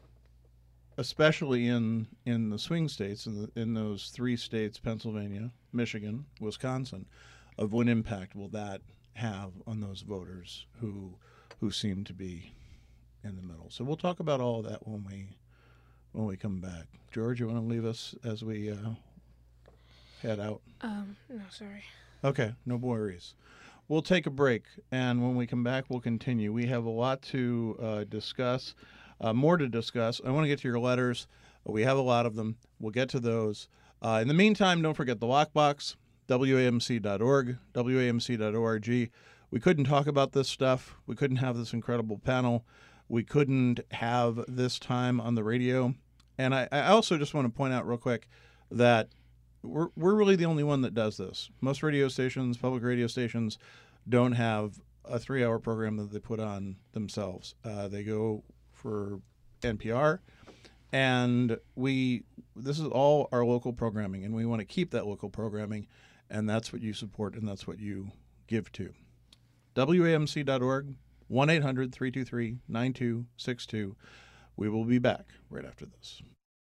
especially in in the swing states, in the, in those three states, Pennsylvania, Michigan, Wisconsin, of what impact will that have on those voters who who seem to be in the middle. So we'll talk about all of that when we when we come back. George, you want to leave us as we uh, head out? Um, no, sorry. Okay, no worries. We'll take a break, and when we come back, we'll continue. We have a lot to uh, discuss, uh, more to discuss. I want to get to your letters. We have a lot of them. We'll get to those. Uh, in the meantime, don't forget the Lockbox, W A M C dot org, W A M C dot org. We couldn't talk about this stuff. We couldn't have this incredible panel. We couldn't have this time on the radio. And I, I also just want to point out real quick that We're we're really the only one that does this. Most radio stations, public radio stations, don't have a three-hour program that they put on themselves. Uh, they go for N P R, and we this is all our local programming, and we want to keep that local programming, and that's what you support, and that's what you give to. W A M C dot org, one eight hundred, three two three, nine two six two. We will be back right after this.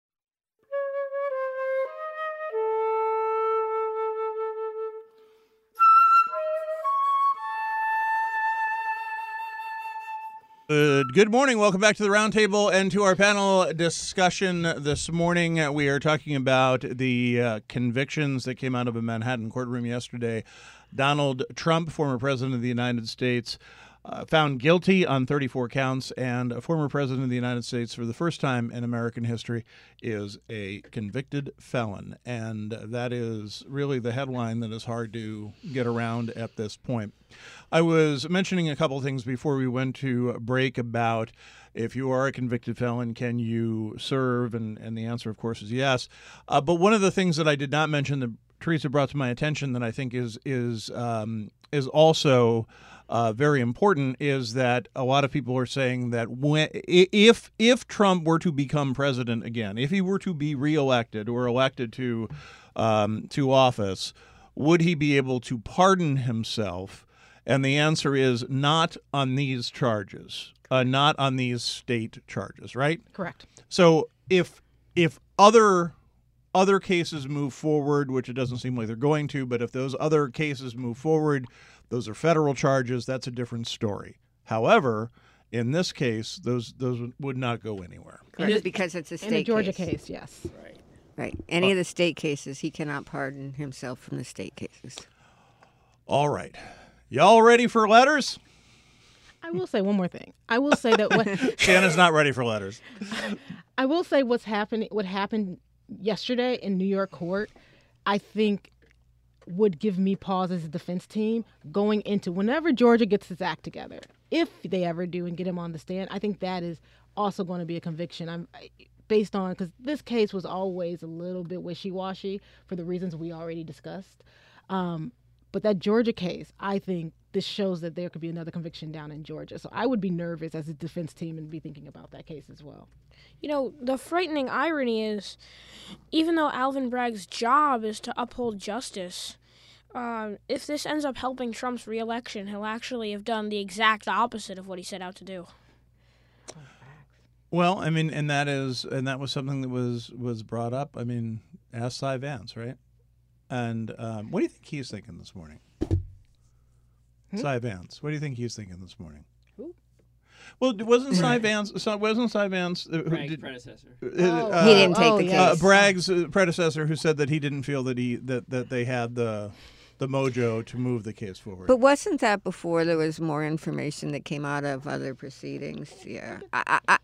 Uh, good morning. Welcome back to the Roundtable and to our panel discussion this morning. Uh, we are talking about the uh, convictions that came out of a Manhattan courtroom yesterday. Donald Trump, former president of the United States, uh, found guilty on thirty-four counts, and a former president of the United States, for the first time in American history, is a convicted felon. And that is really the headline that is hard to get around at this point. I was mentioning a couple things before we went to break about if you are a convicted felon, can you serve? And, and the answer, of course, is yes. Uh, but one of the things that I did not mention that Teresa brought to my attention that I think is is um, is also uh, very important is that a lot of people are saying that when if if Trump were to become president again, if he were to be reelected or elected to um, to office, would he be able to pardon himself And the answer is not on these charges, uh, not on these state charges, right? Correct. So if if other other cases move forward, which it doesn't seem like they're going to, but if those other cases move forward, those are federal charges, that's a different story. However, in this case, those those would not go anywhere. Correct, because it's a In the state Georgia case. case, yes. Right. Right. Any of the state cases, he cannot pardon himself from the state cases. All right. Y'all ready for letters? I will say one more thing. I will say that what Shannon's not ready for letters. I will say what's happening. What happened yesterday in New York court, I think, would give me pause as a defense team going into whenever Georgia gets its act together. If they ever do and get him on the stand, I think that is also going to be a conviction. I'm based on because this case was always a little bit wishy-washy for the reasons we already discussed. Um, but that Georgia case, I think this shows that there could be another conviction down in Georgia. So I would be nervous as a defense team and be thinking about that case as well. You know, the frightening irony is, even though Alvin Bragg's job is to uphold justice, uh, if this ends up helping Trump's reelection, he'll actually have done the exact opposite of what he set out to do. Well, I mean, and that is, and that was something that was was brought up. I mean, ask Cy Vance, right? And um, what do you think he's thinking this morning? Hmm? Cy Vance. What do you think he's thinking this morning? Who? Well, wasn't Cy Vance? So wasn't Cy Vance? Uh, who Bragg's did, predecessor. uh, Oh. uh, He didn't take oh, the yeah. case. uh, Bragg's uh, predecessor, who said that he didn't feel that he that, that they had the the mojo to move the case forward. But wasn't that before there was more information that came out of other proceedings? Yeah. I, I, I,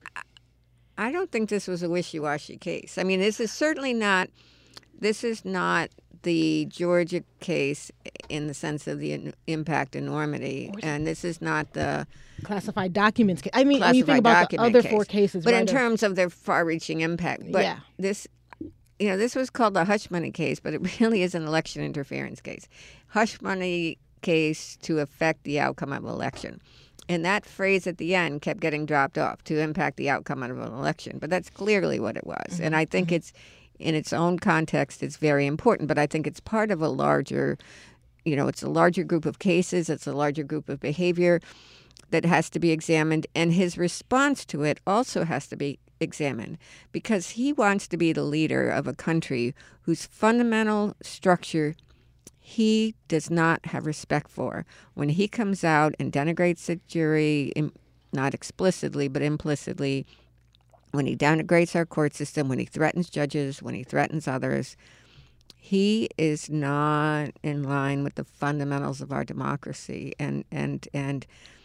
I don't think this was a wishy-washy case. I mean, this is certainly not, this is not the Georgia case in the sense of the in, impact enormity, and this is not the Classified documents. ca- I mean, when you think classified about the document other case. four cases, But right, in of- terms of their far-reaching impact. But Yeah. this, you know, this was called the hush money case, but it really is an election interference case. Hush money case to affect the outcome of an election. And that phrase at the end kept getting dropped off, to impact the outcome of an election. But that's clearly what it was. Mm-hmm. And I think it's, in its own context, it's very important. But I think it's part of a larger, you know, it's a larger group of cases. It's a larger group of behavior that has to be examined. And his response to it also has to be examined, because he wants to be the leader of a country whose fundamental structure he does not have respect for. When he comes out and denigrates the jury, im- not explicitly but implicitly, when he denigrates our court system, when he threatens judges, when he threatens others, he is not in line with the fundamentals of our democracy. And and and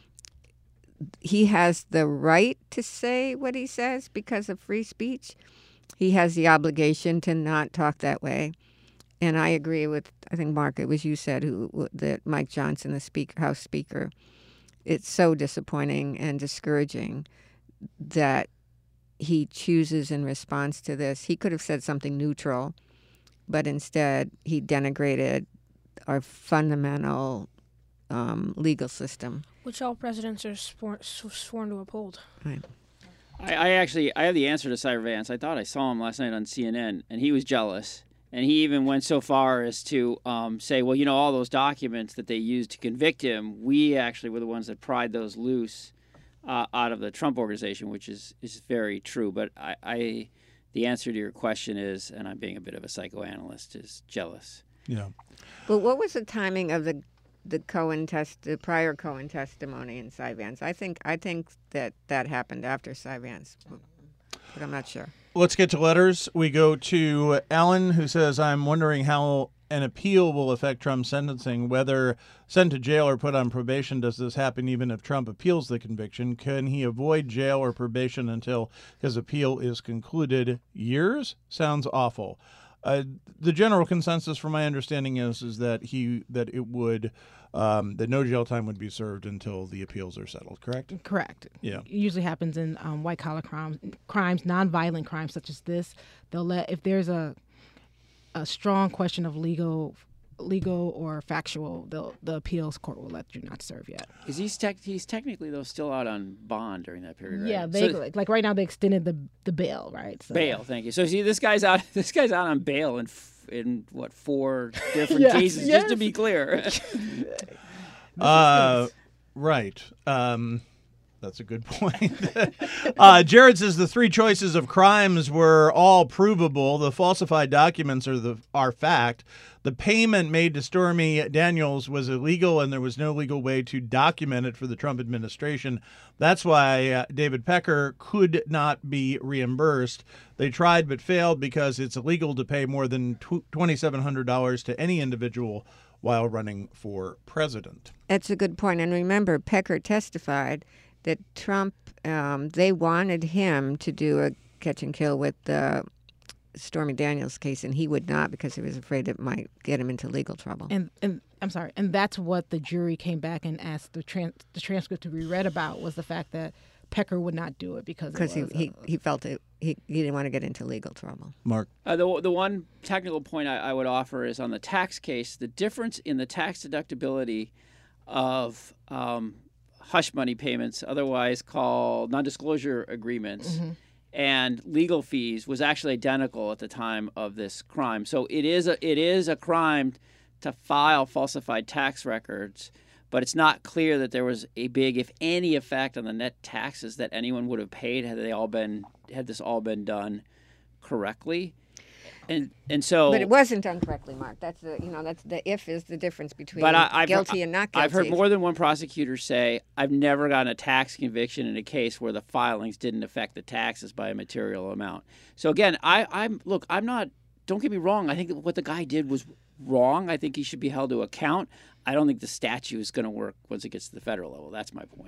he has the right to say what he says because of free speech. He has the obligation to not talk that way. And I agree with, I think, Mark, it was you said who that Mike Johnson, the speaker, House Speaker, it's so disappointing and discouraging that he chooses in response to this. He could have said something neutral, but instead he denigrated our fundamental um, legal system. Which all presidents are sworn, sworn to uphold. Right. I, I actually I have the answer to Cy Vance. I thought I saw him last night on C N N, and he was jealous. And he even went so far as to um, say, well, you know, all those documents that they used to convict him, we actually were the ones that pried those loose uh, out of the Trump organization, which is, is very true. But I, I, the answer to your question is, and I'm being a bit of a psychoanalyst, is jealous. Yeah. But what was the timing of the the Cohen test, the prior Cohen testimony in Cy Vance? I think I think that that happened after Cy Vance, but I'm not sure. Let's get to letters. We go to Alan, who says, I'm wondering how an appeal will affect Trump's sentencing, whether sent to jail or put on probation. Does this happen even if Trump appeals the conviction? Can he avoid jail or probation until his appeal is concluded? Years? Sounds awful. Uh, the general consensus, from my understanding, is is that he that it would um, that no jail time would be served until the appeals are settled. Correct? Correct. Yeah. It usually happens in um, white collar crimes, crimes, nonviolent crimes such as this. They'll let if there's a a strong question of legal, legal or factual, they'll, the appeals court will let you not serve yet. Because he's tech he's technically though still out on bond during that period, right? Yeah, they So- like, like right now they extended the the bail, right? So, Bail, thank you. So see, this guy's out. This guy's out on bail in f- in what four different Yes, cases? yes. Just to be clear. Uh, right. Um, that's a good point. uh, Jared says the three choices of crimes were all provable. The falsified documents are the are fact. The payment made to Stormy Daniels was illegal, and there was no legal way to document it for the Trump administration. That's why uh, David Pecker could not be reimbursed. They tried but failed because it's illegal to pay more than two thousand seven hundred dollars to any individual while running for president. That's a good point. And remember, Pecker testified that Trump, um, they wanted him to do a catch and kill with the Stormy Daniels case, and he would not because he was afraid it might get him into legal trouble. And and I'm sorry, and that's what the jury came back and asked the trans, the transcript to be read about, was the fact that Pecker would not do it because because he, it was he, a- he felt it, he, he didn't want to get into legal trouble. Mark. Uh, the the one technical point I, I would offer is on the tax case, the difference in the tax deductibility of um, hush money payments, otherwise called non-disclosure agreements, Mm-hmm. and legal fees was actually identical at the time of this crime. So it is a it is a crime to file falsified tax records, but it's not clear that there was a big, if any, effect on the net taxes that anyone would have paid had they all been had this all been done correctly. And and so, But it wasn't done correctly, Mark. That's the you know that's the if is the difference between But I, I've, guilty and not guilty. I've heard more than one prosecutor say, I've never gotten a tax conviction in a case where the filings didn't affect the taxes by a material amount. So again, I, I'm look, I'm not. Don't get me wrong. I think that what the guy did was wrong. I think he should be held to account. I don't think the statute is going to work once it gets to the federal level. That's my point.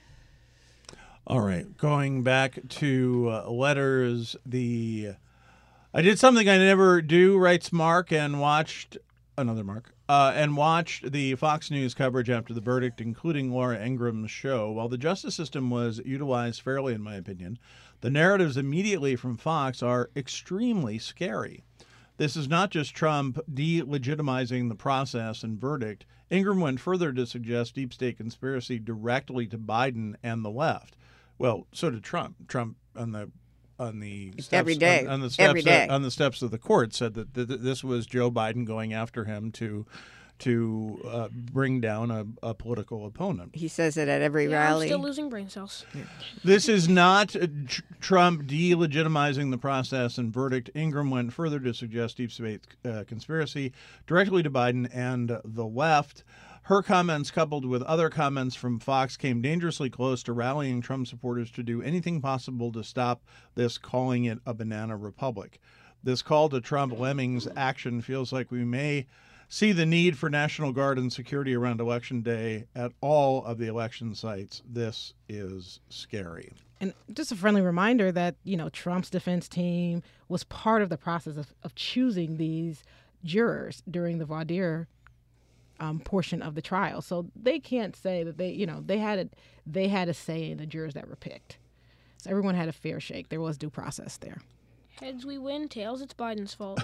All right, going back to uh, letters, the I did something I never do, writes Mark, and watched another Mark, uh, and watched the Fox News coverage after the verdict, including Laura Ingram's show. While the justice system was utilized fairly, in my opinion, the narratives immediately from Fox are extremely scary. This is not just Trump delegitimizing the process and verdict. Ingram went further to suggest deep state conspiracy directly to Biden and the left. Well, so did Trump. Trump on the on the steps, Every day. on, on the steps Every day. on the steps of the court said that th- th- this was Joe Biden going after him to to uh, bring down a, a political opponent. He says it at every Yeah, I'm rally. still losing brain cells. This is not uh, tr- Trump delegitimizing the process and verdict. Ingram went further to suggest deep state uh, conspiracy directly to Biden and uh, the left. Her comments, coupled with other comments from Fox, came dangerously close to rallying Trump supporters to do anything possible to stop this, calling it a banana republic. This call to Trump lemmings action feels like we may see the need for National Guard and security around Election Day at all of the election sites. This is scary. And just a friendly reminder that, you know, Trump's defense team was part of the process of, of choosing these jurors during the voir dire um, portion of the trial. So they can't say that they, you know, they had a, they had a say in the jurors that were picked. So everyone had a fair shake. There was due process there. Heads we win, tails it's Biden's fault.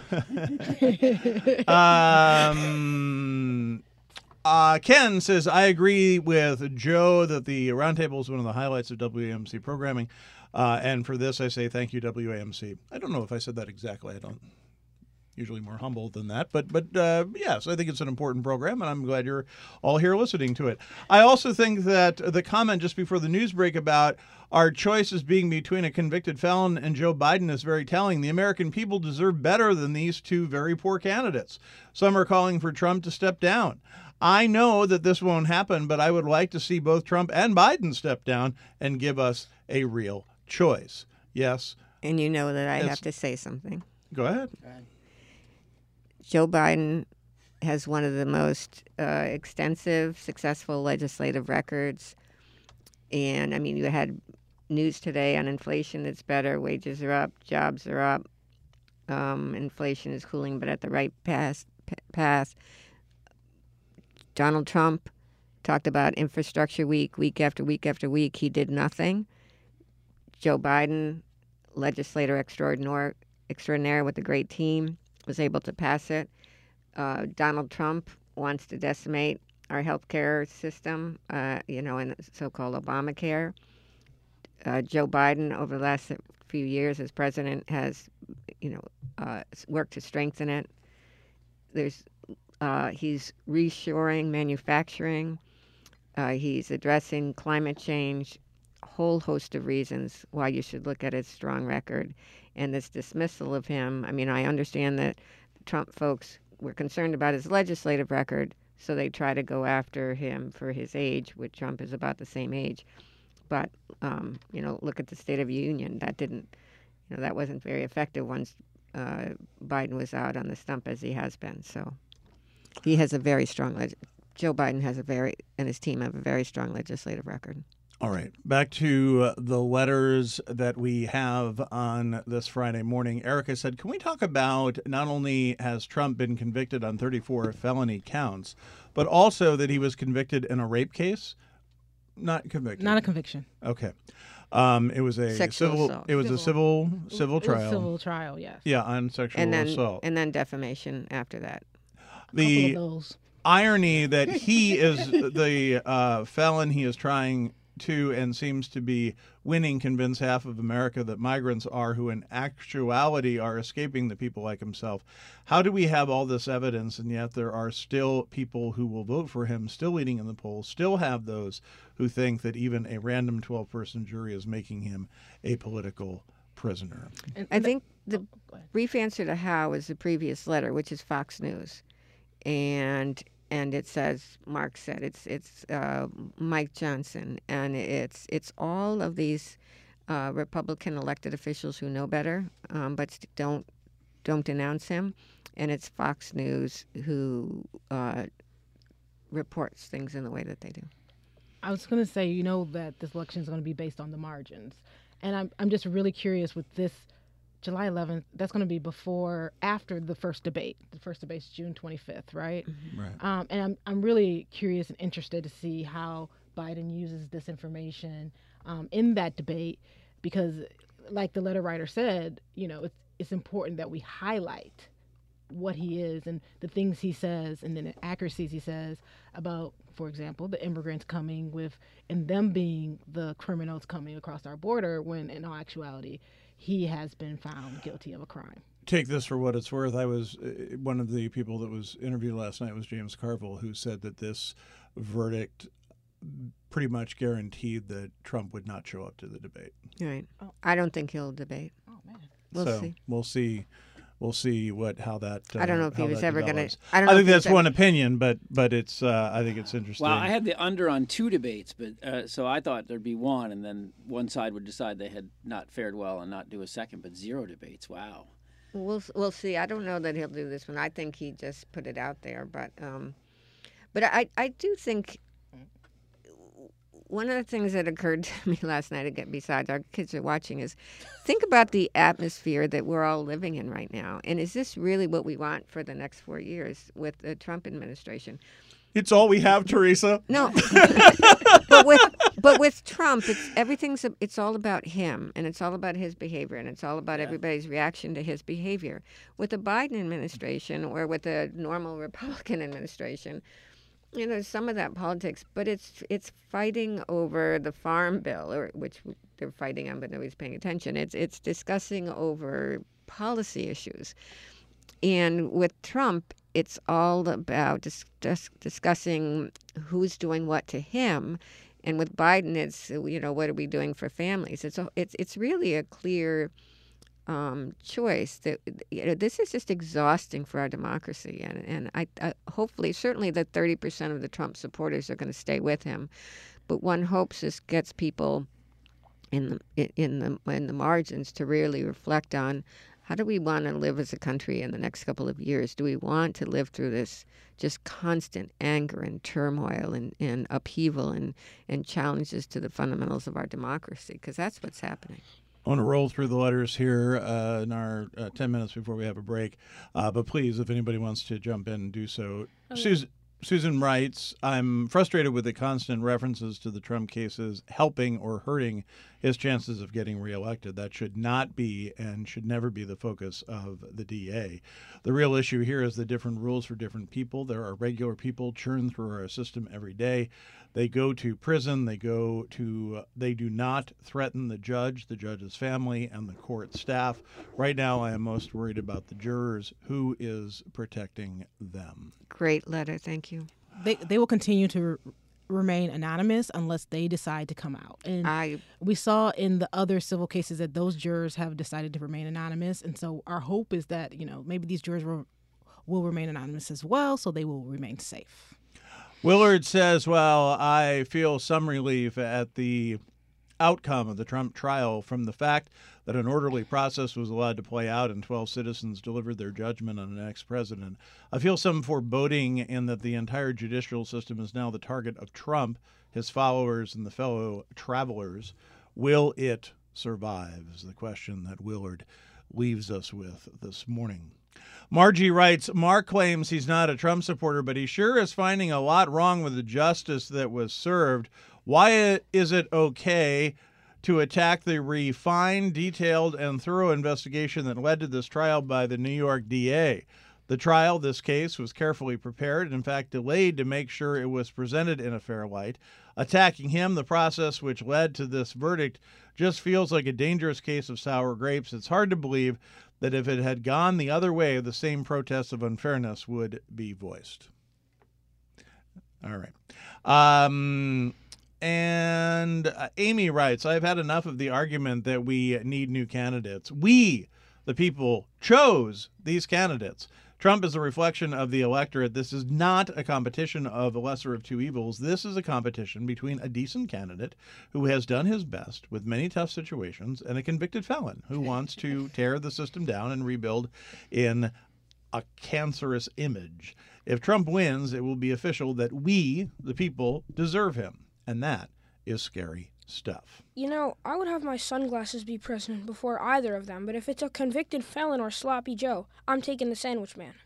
Um, uh, Ken says, I agree with Joe that the roundtable is one of the highlights of W A M C programming. Uh, and for this, I say thank you, W A M C. I don't know if I said that exactly. I don't. Usually more humble than that. But, but uh, yes, I think it's an important program, and I'm glad you're all here listening to it. I also think that the comment just before the news break about our choices being between a convicted felon and Joe Biden is very telling. The American people deserve better than these two very poor candidates. Some are calling for Trump to step down. I know that this won't happen, but I would like to see both Trump and Biden step down and give us a real choice. Yes, And you know that I Yes. have to say something. go ahead. Joe Biden has one of the most uh, extensive, successful legislative records. And, I mean, you had news today on inflation that's better. Wages are up. Jobs are up. Um, inflation is cooling, but at the right path. path. Donald Trump talked about infrastructure week, week after week after week. He did nothing. Joe Biden, legislator extraordinaire, extraordinaire with a great team, was able to pass it. Uh, Donald Trump wants to decimate our health care system, uh, you know, in so-called Obamacare. Uh, Joe Biden, over the last few years as president, has, you know, uh, worked to strengthen it. There's, uh, he's reshoring manufacturing. Uh, he's addressing climate change, a whole host of reasons why you should look at his strong record. And this dismissal of him, I mean, I understand that Trump folks were concerned about his legislative record, so they try to go after him for his age, which Trump is about the same age. But, um, you know, look at the State of the Union. That didn't, you know, that wasn't very effective once uh, Biden was out on the stump as he has been. So he has a very strong, leg- Joe Biden has a very, and his team have a very strong legislative record. All right. Back to uh, the letters that we have on this Friday morning. Erica said, can we talk about not only has Trump been convicted on thirty-four felony counts, but also that he was convicted in a rape case? Not convicted. Not a conviction. Okay. Um, it was a Sexual civil. assault. It was a civil civil It was trial. Civil trial, yes. Yeah, on sexual And then, assault. and then defamation after that. The Couple of those. irony that he is the uh, felon he is trying to and seems to be winning convince half of America that migrants are who in actuality are escaping the people like himself. How do we have all this evidence and yet there are still people who will vote for him, still leading in the polls, still have those who think that even a random twelve-person jury is making him a political prisoner? And- I and think the oh, go ahead. brief answer to how is the previous letter, which is Fox News, and and it says Mark said it's it's uh, Mike Johnson, and it's it's all of these uh, Republican elected officials who know better, um, but st- don't don't denounce him, and it's Fox News who uh, reports things in the way that they do. I was going to say, you know, that this election is going to be based on the margins. And I'm, I'm just really curious with this July eleventh, that's going to be before, after the first debate. The first debate's June twenty-fifth, right? Right. Um, and I'm, I'm really curious and interested to see how Biden uses this information um, in that debate, because like the letter writer said, you know, it's, it's important that we highlight what he is and the things he says and then the accuracies he says about, for example, the immigrants coming with and them being the criminals coming across our border, when in all actuality he has been found guilty of a crime. Take this for what it's worth. I was uh, one of the people that was interviewed last night was James Carville, who said that this verdict pretty much guaranteed that Trump would not show up to the debate. Right. Oh. I don't think he'll debate. Oh man. We'll so see. we'll see. We'll see what how that. Uh, I don't know if he how was that ever going to. develops. I don't I know think if he was that's ever- one opinion, but but it's uh, I think it's interesting. Well, I had the under on two debates, but uh, so I thought there'd be one, and then one side would decide they had not fared well and not do a second, but zero debates. Wow. We'll we'll see. I don't know that he'll do this one. I think he just put it out there, but um, but I I do think one of the things that occurred to me last night, again, besides our kids are watching, is think about the atmosphere that we're all living in right now, and is this really what we want for the next four years with the Trump administration? It's all we have, Teresa. No, but with but with Trump, it's everything's it's all about him, and it's all about his behavior, and it's all about Yeah. everybody's reaction to his behavior. With the Biden administration or with a normal Republican administration, you know, some of that politics, but it's it's fighting over the farm bill, or which they're fighting on, but nobody's paying attention. It's it's discussing over policy issues, and with Trump, it's all about dis- dis- discussing who's doing what to him, and with Biden, it's you know what are we doing for families? It's a, it's it's really a clear um, choice that you know, this is just exhausting for our democracy, and and I, I hopefully certainly the thirty percent of the Trump supporters are going to stay with him, but one hopes this gets people in the in the in the margins to really reflect on how do we want to live as a country in the next couple of years? Do we want to live through this just constant anger and turmoil and, and upheaval and, and challenges to the fundamentals of our democracy? Because that's what's happening. I want to roll through the letters here uh, in our uh, ten minutes before we have a break. Uh, but please, if anybody wants to jump in and do so. Okay. Susan, Susan writes, I'm frustrated with the constant references to the Trump cases helping or hurting his chances of getting reelected. That should not be and should never be the focus of the D A. The real issue here is the different rules for different people. There are regular people churn through our system every day. They go to prison. They go to. Uh, they do not threaten the judge, the judge's family, and the court staff. Right now, I am most worried about the jurors. Who is protecting them? Great letter. Thank you. They they will continue to remain anonymous unless they decide to come out. And I we saw in the other civil cases that those jurors have decided to remain anonymous. And so our hope is that, you know, maybe these jurors will, will remain anonymous as well, so they will remain safe. Willard says, well, I feel some relief at the outcome of the Trump trial from the fact that an orderly process was allowed to play out and twelve citizens delivered their judgment on an ex-president. I feel some foreboding in that the entire judicial system is now the target of Trump, his followers, and the fellow travelers. Will it survive is the question that Willard leaves us with this morning. Margie writes, Mark claims he's not a Trump supporter, but he sure is finding a lot wrong with the justice that was served. Why is it okay to attack the refined, detailed, and thorough investigation that led to this trial by the New York D A? The trial, this case, was carefully prepared, in fact delayed to make sure it was presented in a fair light. Attacking him, the process which led to this verdict, just feels like a dangerous case of sour grapes. It's hard to believe that if it had gone the other way, the same protests of unfairness would be voiced. All right. Um, and uh, Amy writes, I've had enough of the argument that we need new candidates. We, the people, chose these candidates. Trump is a reflection of the electorate. This is not a competition of a lesser of two evils. This is a competition between a decent candidate who has done his best with many tough situations and a convicted felon who wants to tear the system down and rebuild in a cancerous image. If Trump wins, it will be official that we, the people, deserve him. And that is scary stuff. You know, I would have my sunglasses be president before either of them, but if it's a convicted felon or Sloppy Joe, I'm taking the sandwich man.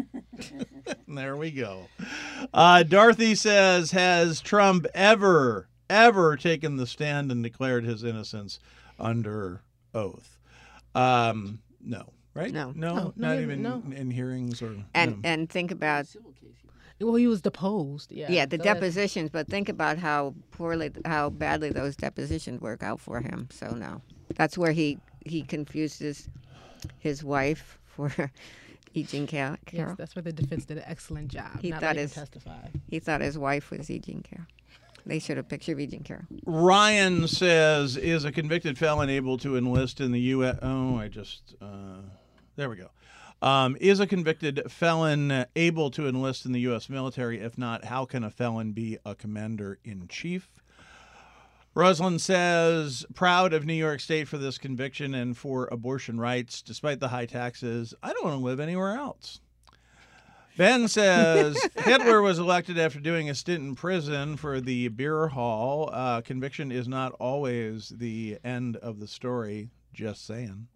There we go. Uh, Dorothy says, has Trump ever, ever taken the stand and declared his innocence under oath? Um, no, right? No. No, No, not no, even no. in hearings or... and no. and think about Well, he was deposed. Yeah. yeah the So that's- depositions, but think about how poorly, how badly those depositions work out for him. So no, that's where he he confuses his wife for E. Jean Car- Yes, Carroll. that's where the defense did an excellent job. He not thought letting him his- testify. He thought his wife was E. Jean Carroll. They should have pictured E. Jean Carroll. Ryan says, is a convicted felon able to enlist in the U S? Oh, I just... Uh, there we go. Um, is a convicted felon able to enlist in the U S military? If not, how can a felon be a commander-in-chief? Rosalind says, proud of New York State for this conviction and for abortion rights. Despite the high taxes, I don't want to live anywhere else. Ben says, Hitler was elected after doing a stint in prison for the beer hall. Uh, conviction is not always the end of the story. Just saying.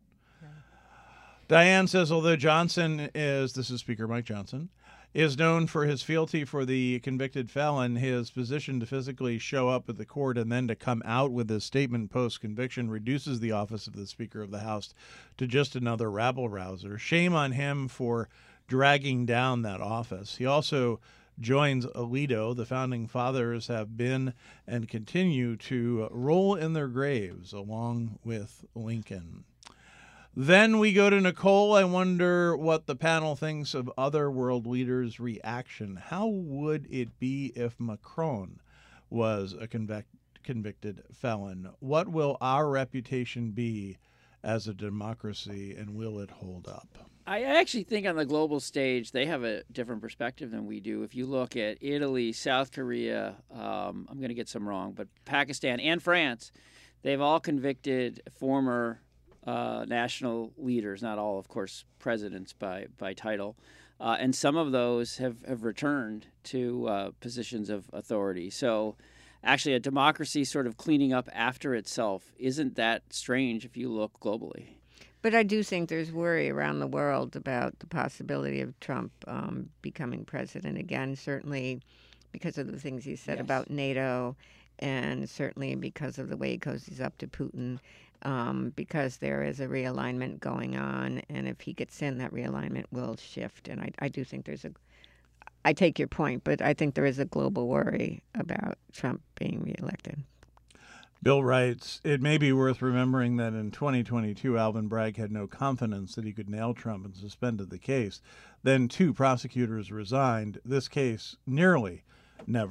Diane says, although Johnson is, this is Speaker Mike Johnson, is known for his fealty for the convicted felon, his position to physically show up at the court and then to come out with his statement post-conviction reduces the office of the Speaker of the House to just another rabble-rouser. Shame on him for dragging down that office. He also joins Alito. The Founding Fathers have been and continue to roll in their graves along with Lincoln. Then we go to Nicole. I wonder what the panel thinks of other world leaders' reaction. How would it be if Macron was a convic- convicted felon? What will our reputation be as a democracy, and will it hold up? I actually think on the global stage, they have a different perspective than we do. If you look at Italy, South Korea, um, I'm going to get some wrong, but Pakistan and France, they've all convicted former uh, national leaders, not all, of course, presidents by, by title. Uh, and some of those have, have returned to uh, positions of authority. So actually a democracy sort of cleaning up after itself isn't that strange if you look globally. But I do think there's worry around the world about the possibility of Trump um, becoming president again, certainly because of the things he said Yes. about NATO, and certainly because of the way he cozies up to Putin, um, because there is a realignment going on, and if he gets in, that realignment will shift. And I, I do think there's a, I take your point, but I think there is a global worry about Trump being reelected. Bill writes, it may be worth remembering that in twenty twenty-two, Alvin Bragg had no confidence that he could nail Trump and suspended the case. Then two prosecutors resigned. This case nearly never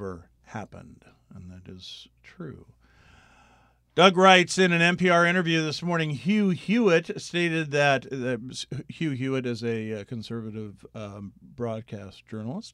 happened, and that is true. Doug writes in an N P R interview this morning, Hugh Hewitt stated that uh, Hugh Hewitt is a uh, conservative um, broadcast journalist,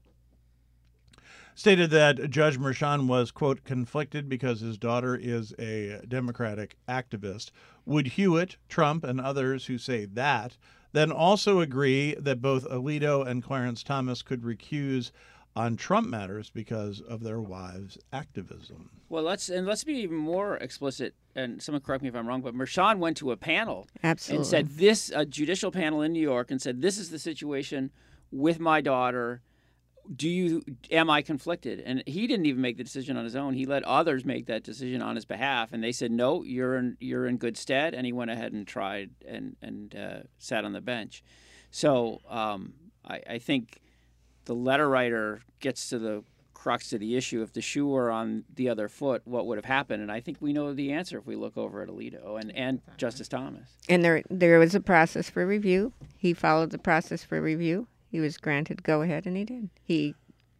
stated that Judge Merchan was, quote, conflicted because his daughter is a Democratic activist. Would Hewitt, Trump, and others who say that then also agree that both Alito and Clarence Thomas could recuse on Trump matters because of their wives' activism? Well, let's and let's be even more explicit. And someone correct me if I'm wrong, but Merchan went to a panel Absolutely. and said this, a judicial panel in New York, and said this is the situation with my daughter. Do you am I conflicted? And he didn't even make the decision on his own. He let others make that decision on his behalf, and they said no, you're in you're in good stead. And he went ahead and tried and and uh, sat on the bench. So um, I, I think the letter writer gets to the crux of the issue. If the shoe were on the other foot, what would have happened? And I think we know the answer if we look over at Alito and, and Justice Thomas. And there there was a process for review. He followed the process for review. He was granted go ahead, and he did. He.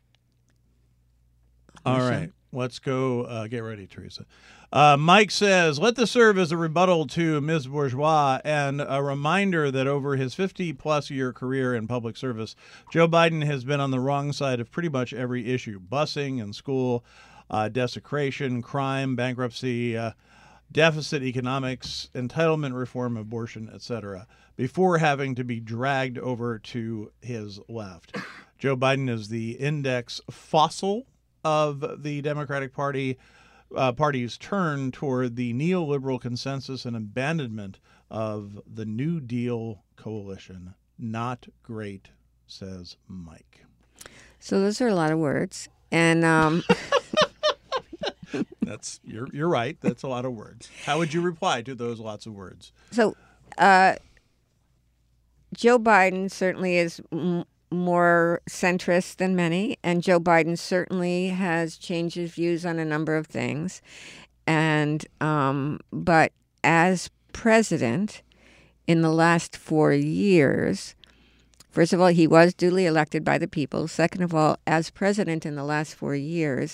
All right. Let's go. Uh, get ready, Teresa. Uh, Mike says, let this serve as a rebuttal to Miz Bourgeois and a reminder that over his fifty-plus year career in public service, Joe Biden has been on the wrong side of pretty much every issue: busing and school, uh, desecration, crime, bankruptcy, uh, deficit economics, entitlement reform, abortion, et cetera, before having to be dragged over to his left. Joe Biden is the index fossil of the Democratic Party, uh, Party's turn toward the neoliberal consensus and abandonment of the New Deal coalition. Not great, says Mike. So those are a lot of words, and um, That's you're you're right. That's a lot of words. How would you reply to those lots of words? so uh, Joe Biden certainly is m- more centrist than many, and Joe Biden certainly has changed his views on a number of things. And um, but as president in the last four years, first of all, he was duly elected by the people. Second of all, as president in the last four years,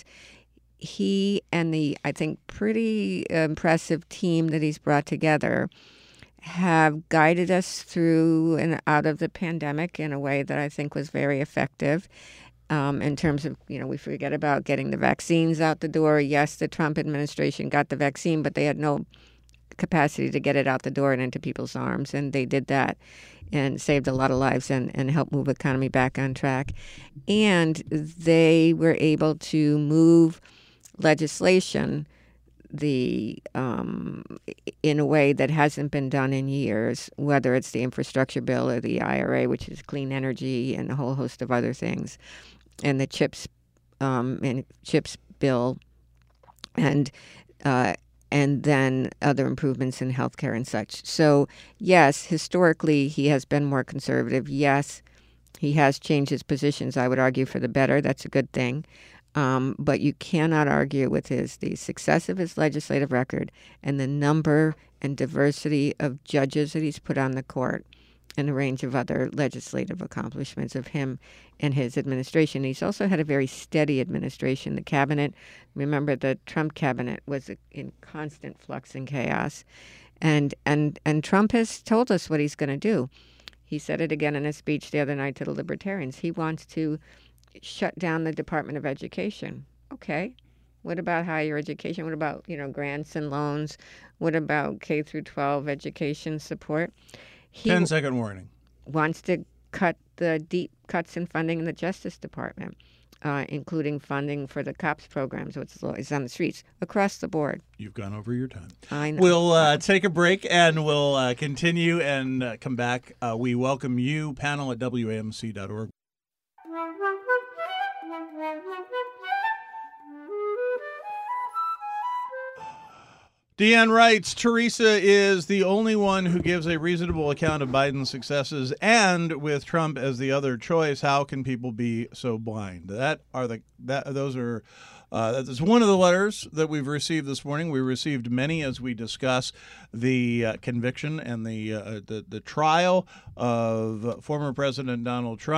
he and the, I think, pretty impressive team that he's brought together have guided us through and out of the pandemic in a way that I think was very effective. Um, in terms of, you know, we forget about getting the vaccines out the door. Yes, the Trump administration got the vaccine, but they had no capacity to get it out the door and into people's arms. And they did that and saved a lot of lives and, and helped move the economy back on track. And they were able to move legislation the um, in a way that hasn't been done in years, whether it's the infrastructure bill or the I R A, which is clean energy, and a whole host of other things, and the chips um, and chips bill, and uh, and then other improvements in healthcare and such. So yes, historically he has been more conservative. Yes, he has changed his positions, I would argue, for the better. That's a good thing. Um, but you cannot argue with his the success of his legislative record and the number and diversity of judges that he's put on the court and a range of other legislative accomplishments of him and his administration. He's also had a very steady administration. The cabinet, remember the Trump cabinet was in constant flux and chaos. And, and, and Trump has told us what he's going to do. He said it again in a speech the other night to the Libertarians. He wants to shut down the Department of Education. Okay. What about higher education? What about, you know, grants and loans? What about K through twelve education support? He Ten second warning. wants to cut the deep cuts in funding in the Justice Department, uh, including funding for the COPS programs, which is on the streets, across the board. You've gone over your time. I know. We'll uh, take a break and we'll uh, continue and uh, come back. Uh, we welcome you, panel at W A M C dot org. Deanne writes, Teresa is the only one who gives a reasonable account of Biden's successes, and with Trump as the other choice, how can people be so blind? That are the that those are uh, that's one of the letters that we've received this morning. We received many as we discuss the uh, conviction and the, uh, the the trial of former President Donald Trump.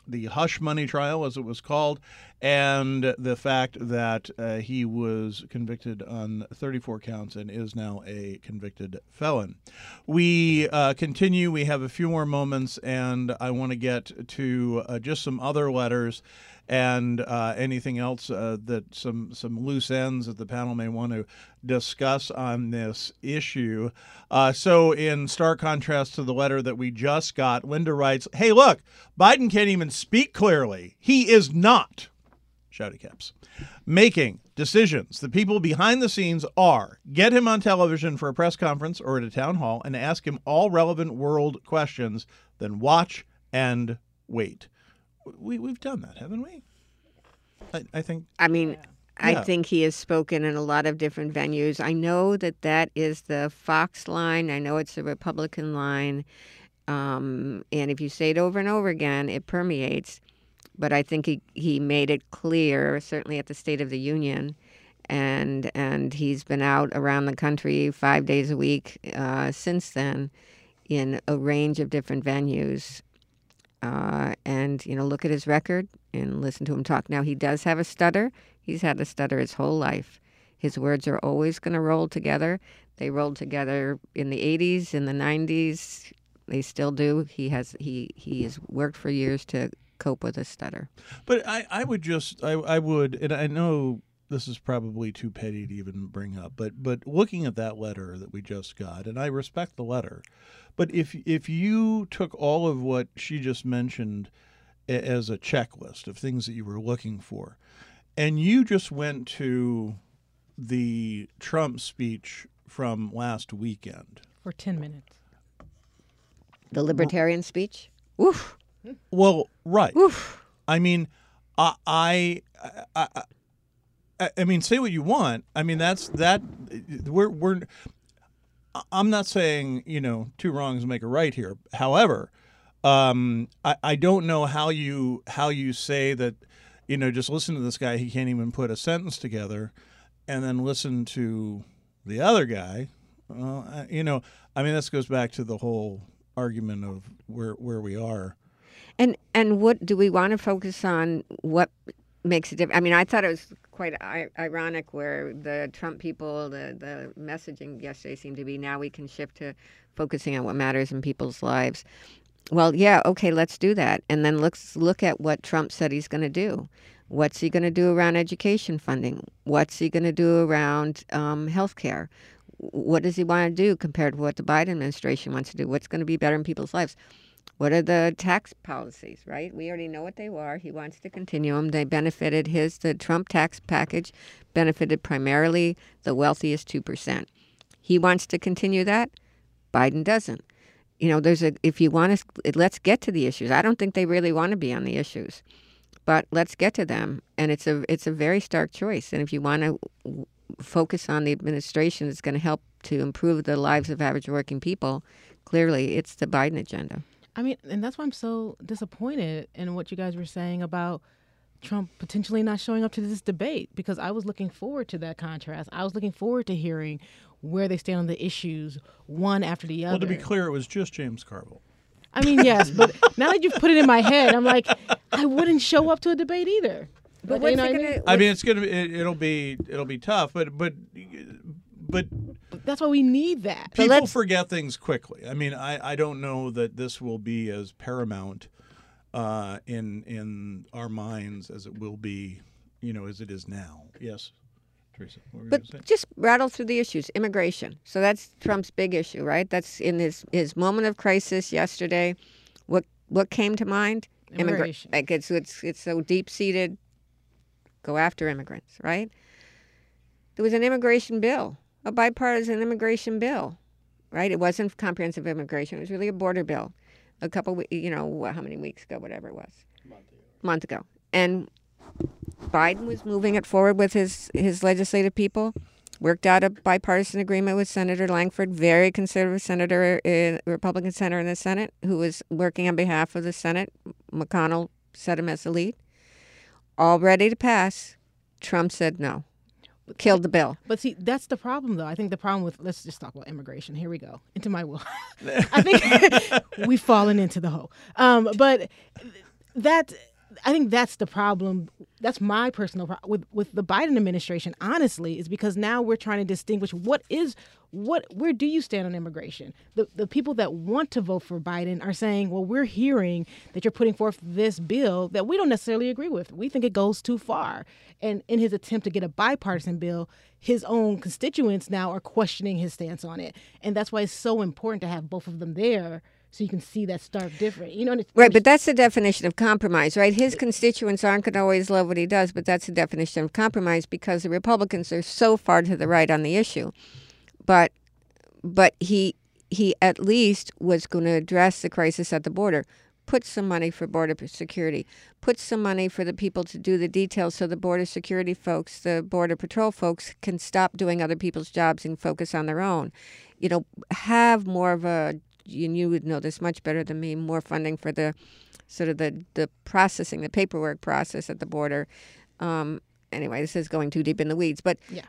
the hush money trial, as it was called, and the fact that uh, he was convicted on thirty-four counts and is now a convicted felon. We uh, continue. We have a few more moments, and I want to get to uh, just some other letters and uh, anything else uh, that some some loose ends that the panel may want to discuss on this issue. Uh, so in stark contrast to the letter that we just got, Linda writes, hey, look, Biden can't even speak clearly. He is not, shouty caps, making decisions. The people behind the scenes are get him on television for a press conference or at a town hall and ask him all relevant world questions, then watch and wait. We, we've done that, haven't we? I, I think. I mean, I Yeah. think he has spoken in a lot of different venues. I know that that is the Fox line. I know it's the Republican line. Um, and if you say it over and over again, it permeates. But I think he, he made it clear, certainly at the State of the Union. And and he's been out around the country five days a week uh, since then in a range of different venues. Uh, and, you know, look at his record and listen to him talk. Now, he does have a stutter. He's had a stutter his whole life. His words are always going to roll together. They rolled together in the eighties, in the nineties. They still do. He has he, he has worked for years to cope with a stutter. But I, I would just, I, I would, and I know this is probably too petty to even bring up, but but looking at that letter that we just got, and I respect the letter, but if if you took all of what she just mentioned a- as a checklist of things that you were looking for, and you just went to the Trump speech from last weekend. For ten minutes. The libertarian speech? Oof. Well, right. Oof. I mean, I, I, I, I, I mean, say what you want. I mean, that's that. We're we're. I'm not saying, you know, two wrongs make a right here. However, um, I, I don't know how you how you say that, you know, just listen to this guy. He can't even put a sentence together, and then listen to the other guy. Well, I, you know, I mean, this goes back to the whole argument of where where we are. And and what do we want to focus on? What makes it different? I mean, I thought it was quite I- ironic where the Trump people, the, the messaging yesterday seemed to be now we can shift to focusing on what matters in people's lives. Well, yeah, okay, let's do that. And then let's look at what Trump said he's going to do. What's he going to do around education funding? What's he going to do around um, health care? What does he want to do compared to what the Biden administration wants to do? What's going to be better in people's lives? What are the tax policies, right? We already know what they are. He wants to continue them. They benefited his, the Trump tax package benefited primarily the wealthiest two percent. He wants to continue that. Biden doesn't. You know, there's a, if you want to, let's get to the issues. I don't think they really want to be on the issues, but let's get to them. And it's a, it's a very stark choice. And if you want to focus on the administration that's going to help to improve the lives of average working people, clearly it's the Biden agenda. I mean, and that's why I'm so disappointed in what you guys were saying about Trump potentially not showing up to this debate, because I was looking forward to that contrast. I was looking forward to hearing where they stand on the issues, one after the other. Well, to be clear, it was just James Carville. I mean, yes, but now that you've put it in my head, I'm like, I wouldn't show up to a debate either. But But what's you know it what I gonna? mean? I mean, it's gonna be, it, it'll be, it'll be tough, but, but, but That's why we need that. But people let's- forget things quickly. I mean, I, I don't know that this will be as paramount uh, in in our minds as it will be, you know, as it is now. Yes, Teresa. What were you But gonna say? just rattle through the issues. Immigration. So that's Trump's big issue, right? That's in his, his moment of crisis yesterday. What what came to mind? Immigra- Immigration. Like it's it's it's so deep seated. Go after immigrants, right? There was an immigration bill, a bipartisan immigration bill, right? It wasn't comprehensive immigration. It was really a border bill. A couple, we- you know, how many weeks ago, whatever it was, month ago, and Biden was moving it forward with his his legislative people. Worked out a bipartisan agreement with Senator Langford, very conservative senator, uh, Republican senator in the Senate, who was working on behalf of the Senate. McConnell set him as the lead. All ready to pass. Trump said no. Killed the bill. But see, that's the problem, though. I think the problem with, let's just talk about immigration. Here we go. Into my will. I think we've fallen into the hole. Um, but that I think that's the problem. That's my personal problem with with the Biden administration. Honestly, is because now we're trying to distinguish what is what. Where do you stand on immigration? The the people that want to vote for Biden are saying, well, we're hearing that you're putting forth this bill that we don't necessarily agree with. We think it goes too far. And in his attempt to get a bipartisan bill, his own constituents now are questioning his stance on it, and that's why it's so important to have both of them there. So you can see that stark difference. You know, and it's, Right, but that's the definition of compromise, right? His constituents aren't going to always love what he does, but that's the definition of compromise because the Republicans are so far to the right on the issue. But but he he at least was going to address the crisis at the border. Put some money for border security. Put some money for the people to do the details so the border security folks, the border patrol folks can stop doing other people's jobs and focus on their own. You know, have more of a and you would know this much better than me, more funding for the sort of the, the processing, the paperwork process at the border. Um, anyway, this is going too deep in the weeds. But yeah.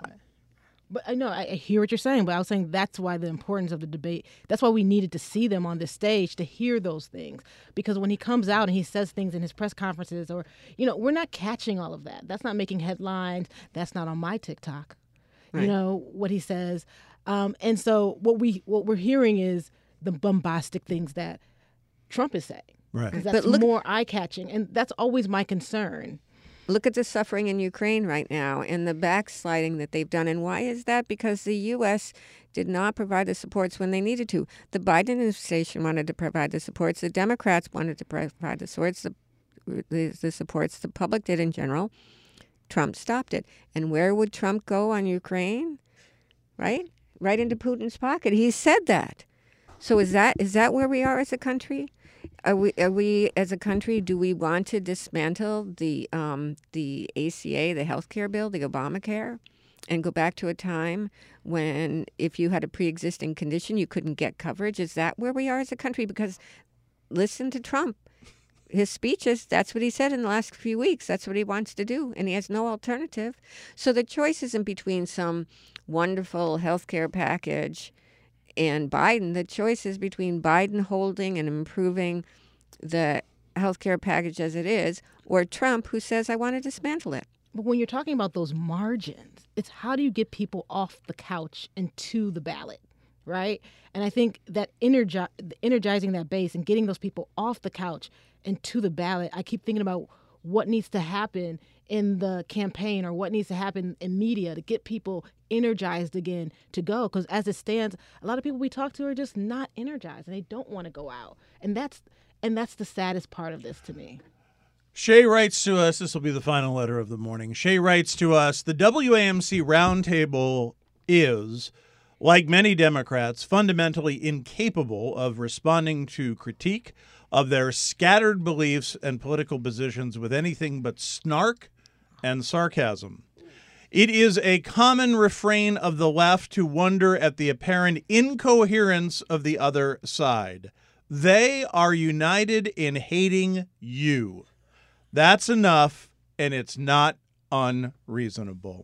But I know, I hear what you're saying, but I was saying that's why the importance of the debate, that's why we needed to see them on this stage to hear those things. Because when he comes out and he says things in his press conferences or, you know, we're not catching all of that. That's not making headlines. That's not on my TikTok, right. You know, what he says. Um, and so what, we, what we're hearing is the bombastic things that Trump is saying. Right. Because that's look, more eye-catching, and that's always my concern. Look at the suffering in Ukraine right now and the backsliding that they've done. And why is that? Because the U S did not provide the supports when they needed to. The Biden administration wanted to provide the supports. The Democrats wanted to provide the supports. The, the, the supports the public did in general. Trump stopped it. And where would Trump go on Ukraine? Right? Right into Putin's pocket. He said that. So is that is that where we are as a country? Are we are we as a country? Do we want to dismantle the um, the A C A, the health care bill, the Obamacare, and go back to a time when if you had a pre-existing condition you couldn't get coverage? Is that where we are as a country? Because listen to Trump, his speeches. That's what he said in the last few weeks. That's what he wants to do, and he has no alternative. So the choice isn't between some wonderful health care package and Biden. The choice is between Biden holding and improving the healthcare package as it is, or Trump, who says, I want to dismantle it. But when you're talking about those margins, it's how do you get people off the couch and to the ballot, right? And I think that energi- energizing that base and getting those people off the couch and to the ballot, I keep thinking about what needs to happen in the campaign or what needs to happen in media to get people energized again to go. Because as it stands, a lot of people we talk to are just not energized and they don't want to go out. And that's and that's the saddest part of this to me. Shay writes to us, this will be the final letter of the morning. Shay writes to us, the W A M C roundtable is, like many Democrats, fundamentally incapable of responding to critique of their scattered beliefs and political positions with anything but snark and sarcasm. It is a common refrain of the left to wonder at the apparent incoherence of the other side. They are united in hating you. That's enough, and it's not unreasonable.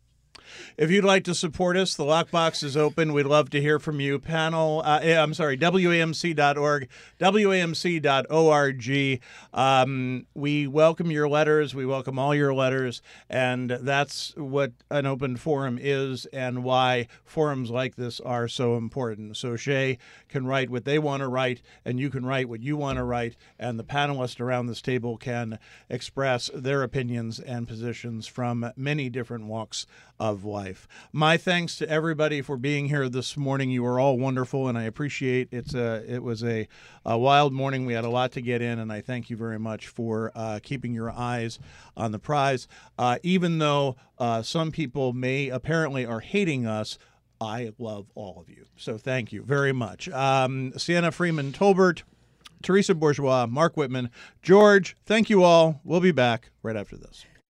If you'd like to support us, the lockbox is open. We'd love to hear from you. Panel, uh, I'm sorry, W A M C dot org, W A M C dot org. Um, we welcome your letters. We welcome all your letters. And that's what an open forum is and why forums like this are so important. So Shay can write what they want to write, and you can write what you want to write, and the panelists around this table can express their opinions and positions from many different walks of life. My thanks to everybody for being here this morning. You are all wonderful, and I appreciate it's a it was a, a wild morning. We had a lot to get in, and I thank you very much for uh, keeping your eyes on the prize. Uh, even though uh, some people may apparently are hating us, I love all of you. So thank you very much. Um, Sienna Freeman Tolbert, Teresa Bourgeois, Mark Whitman, George, thank you all. We'll be back right after this.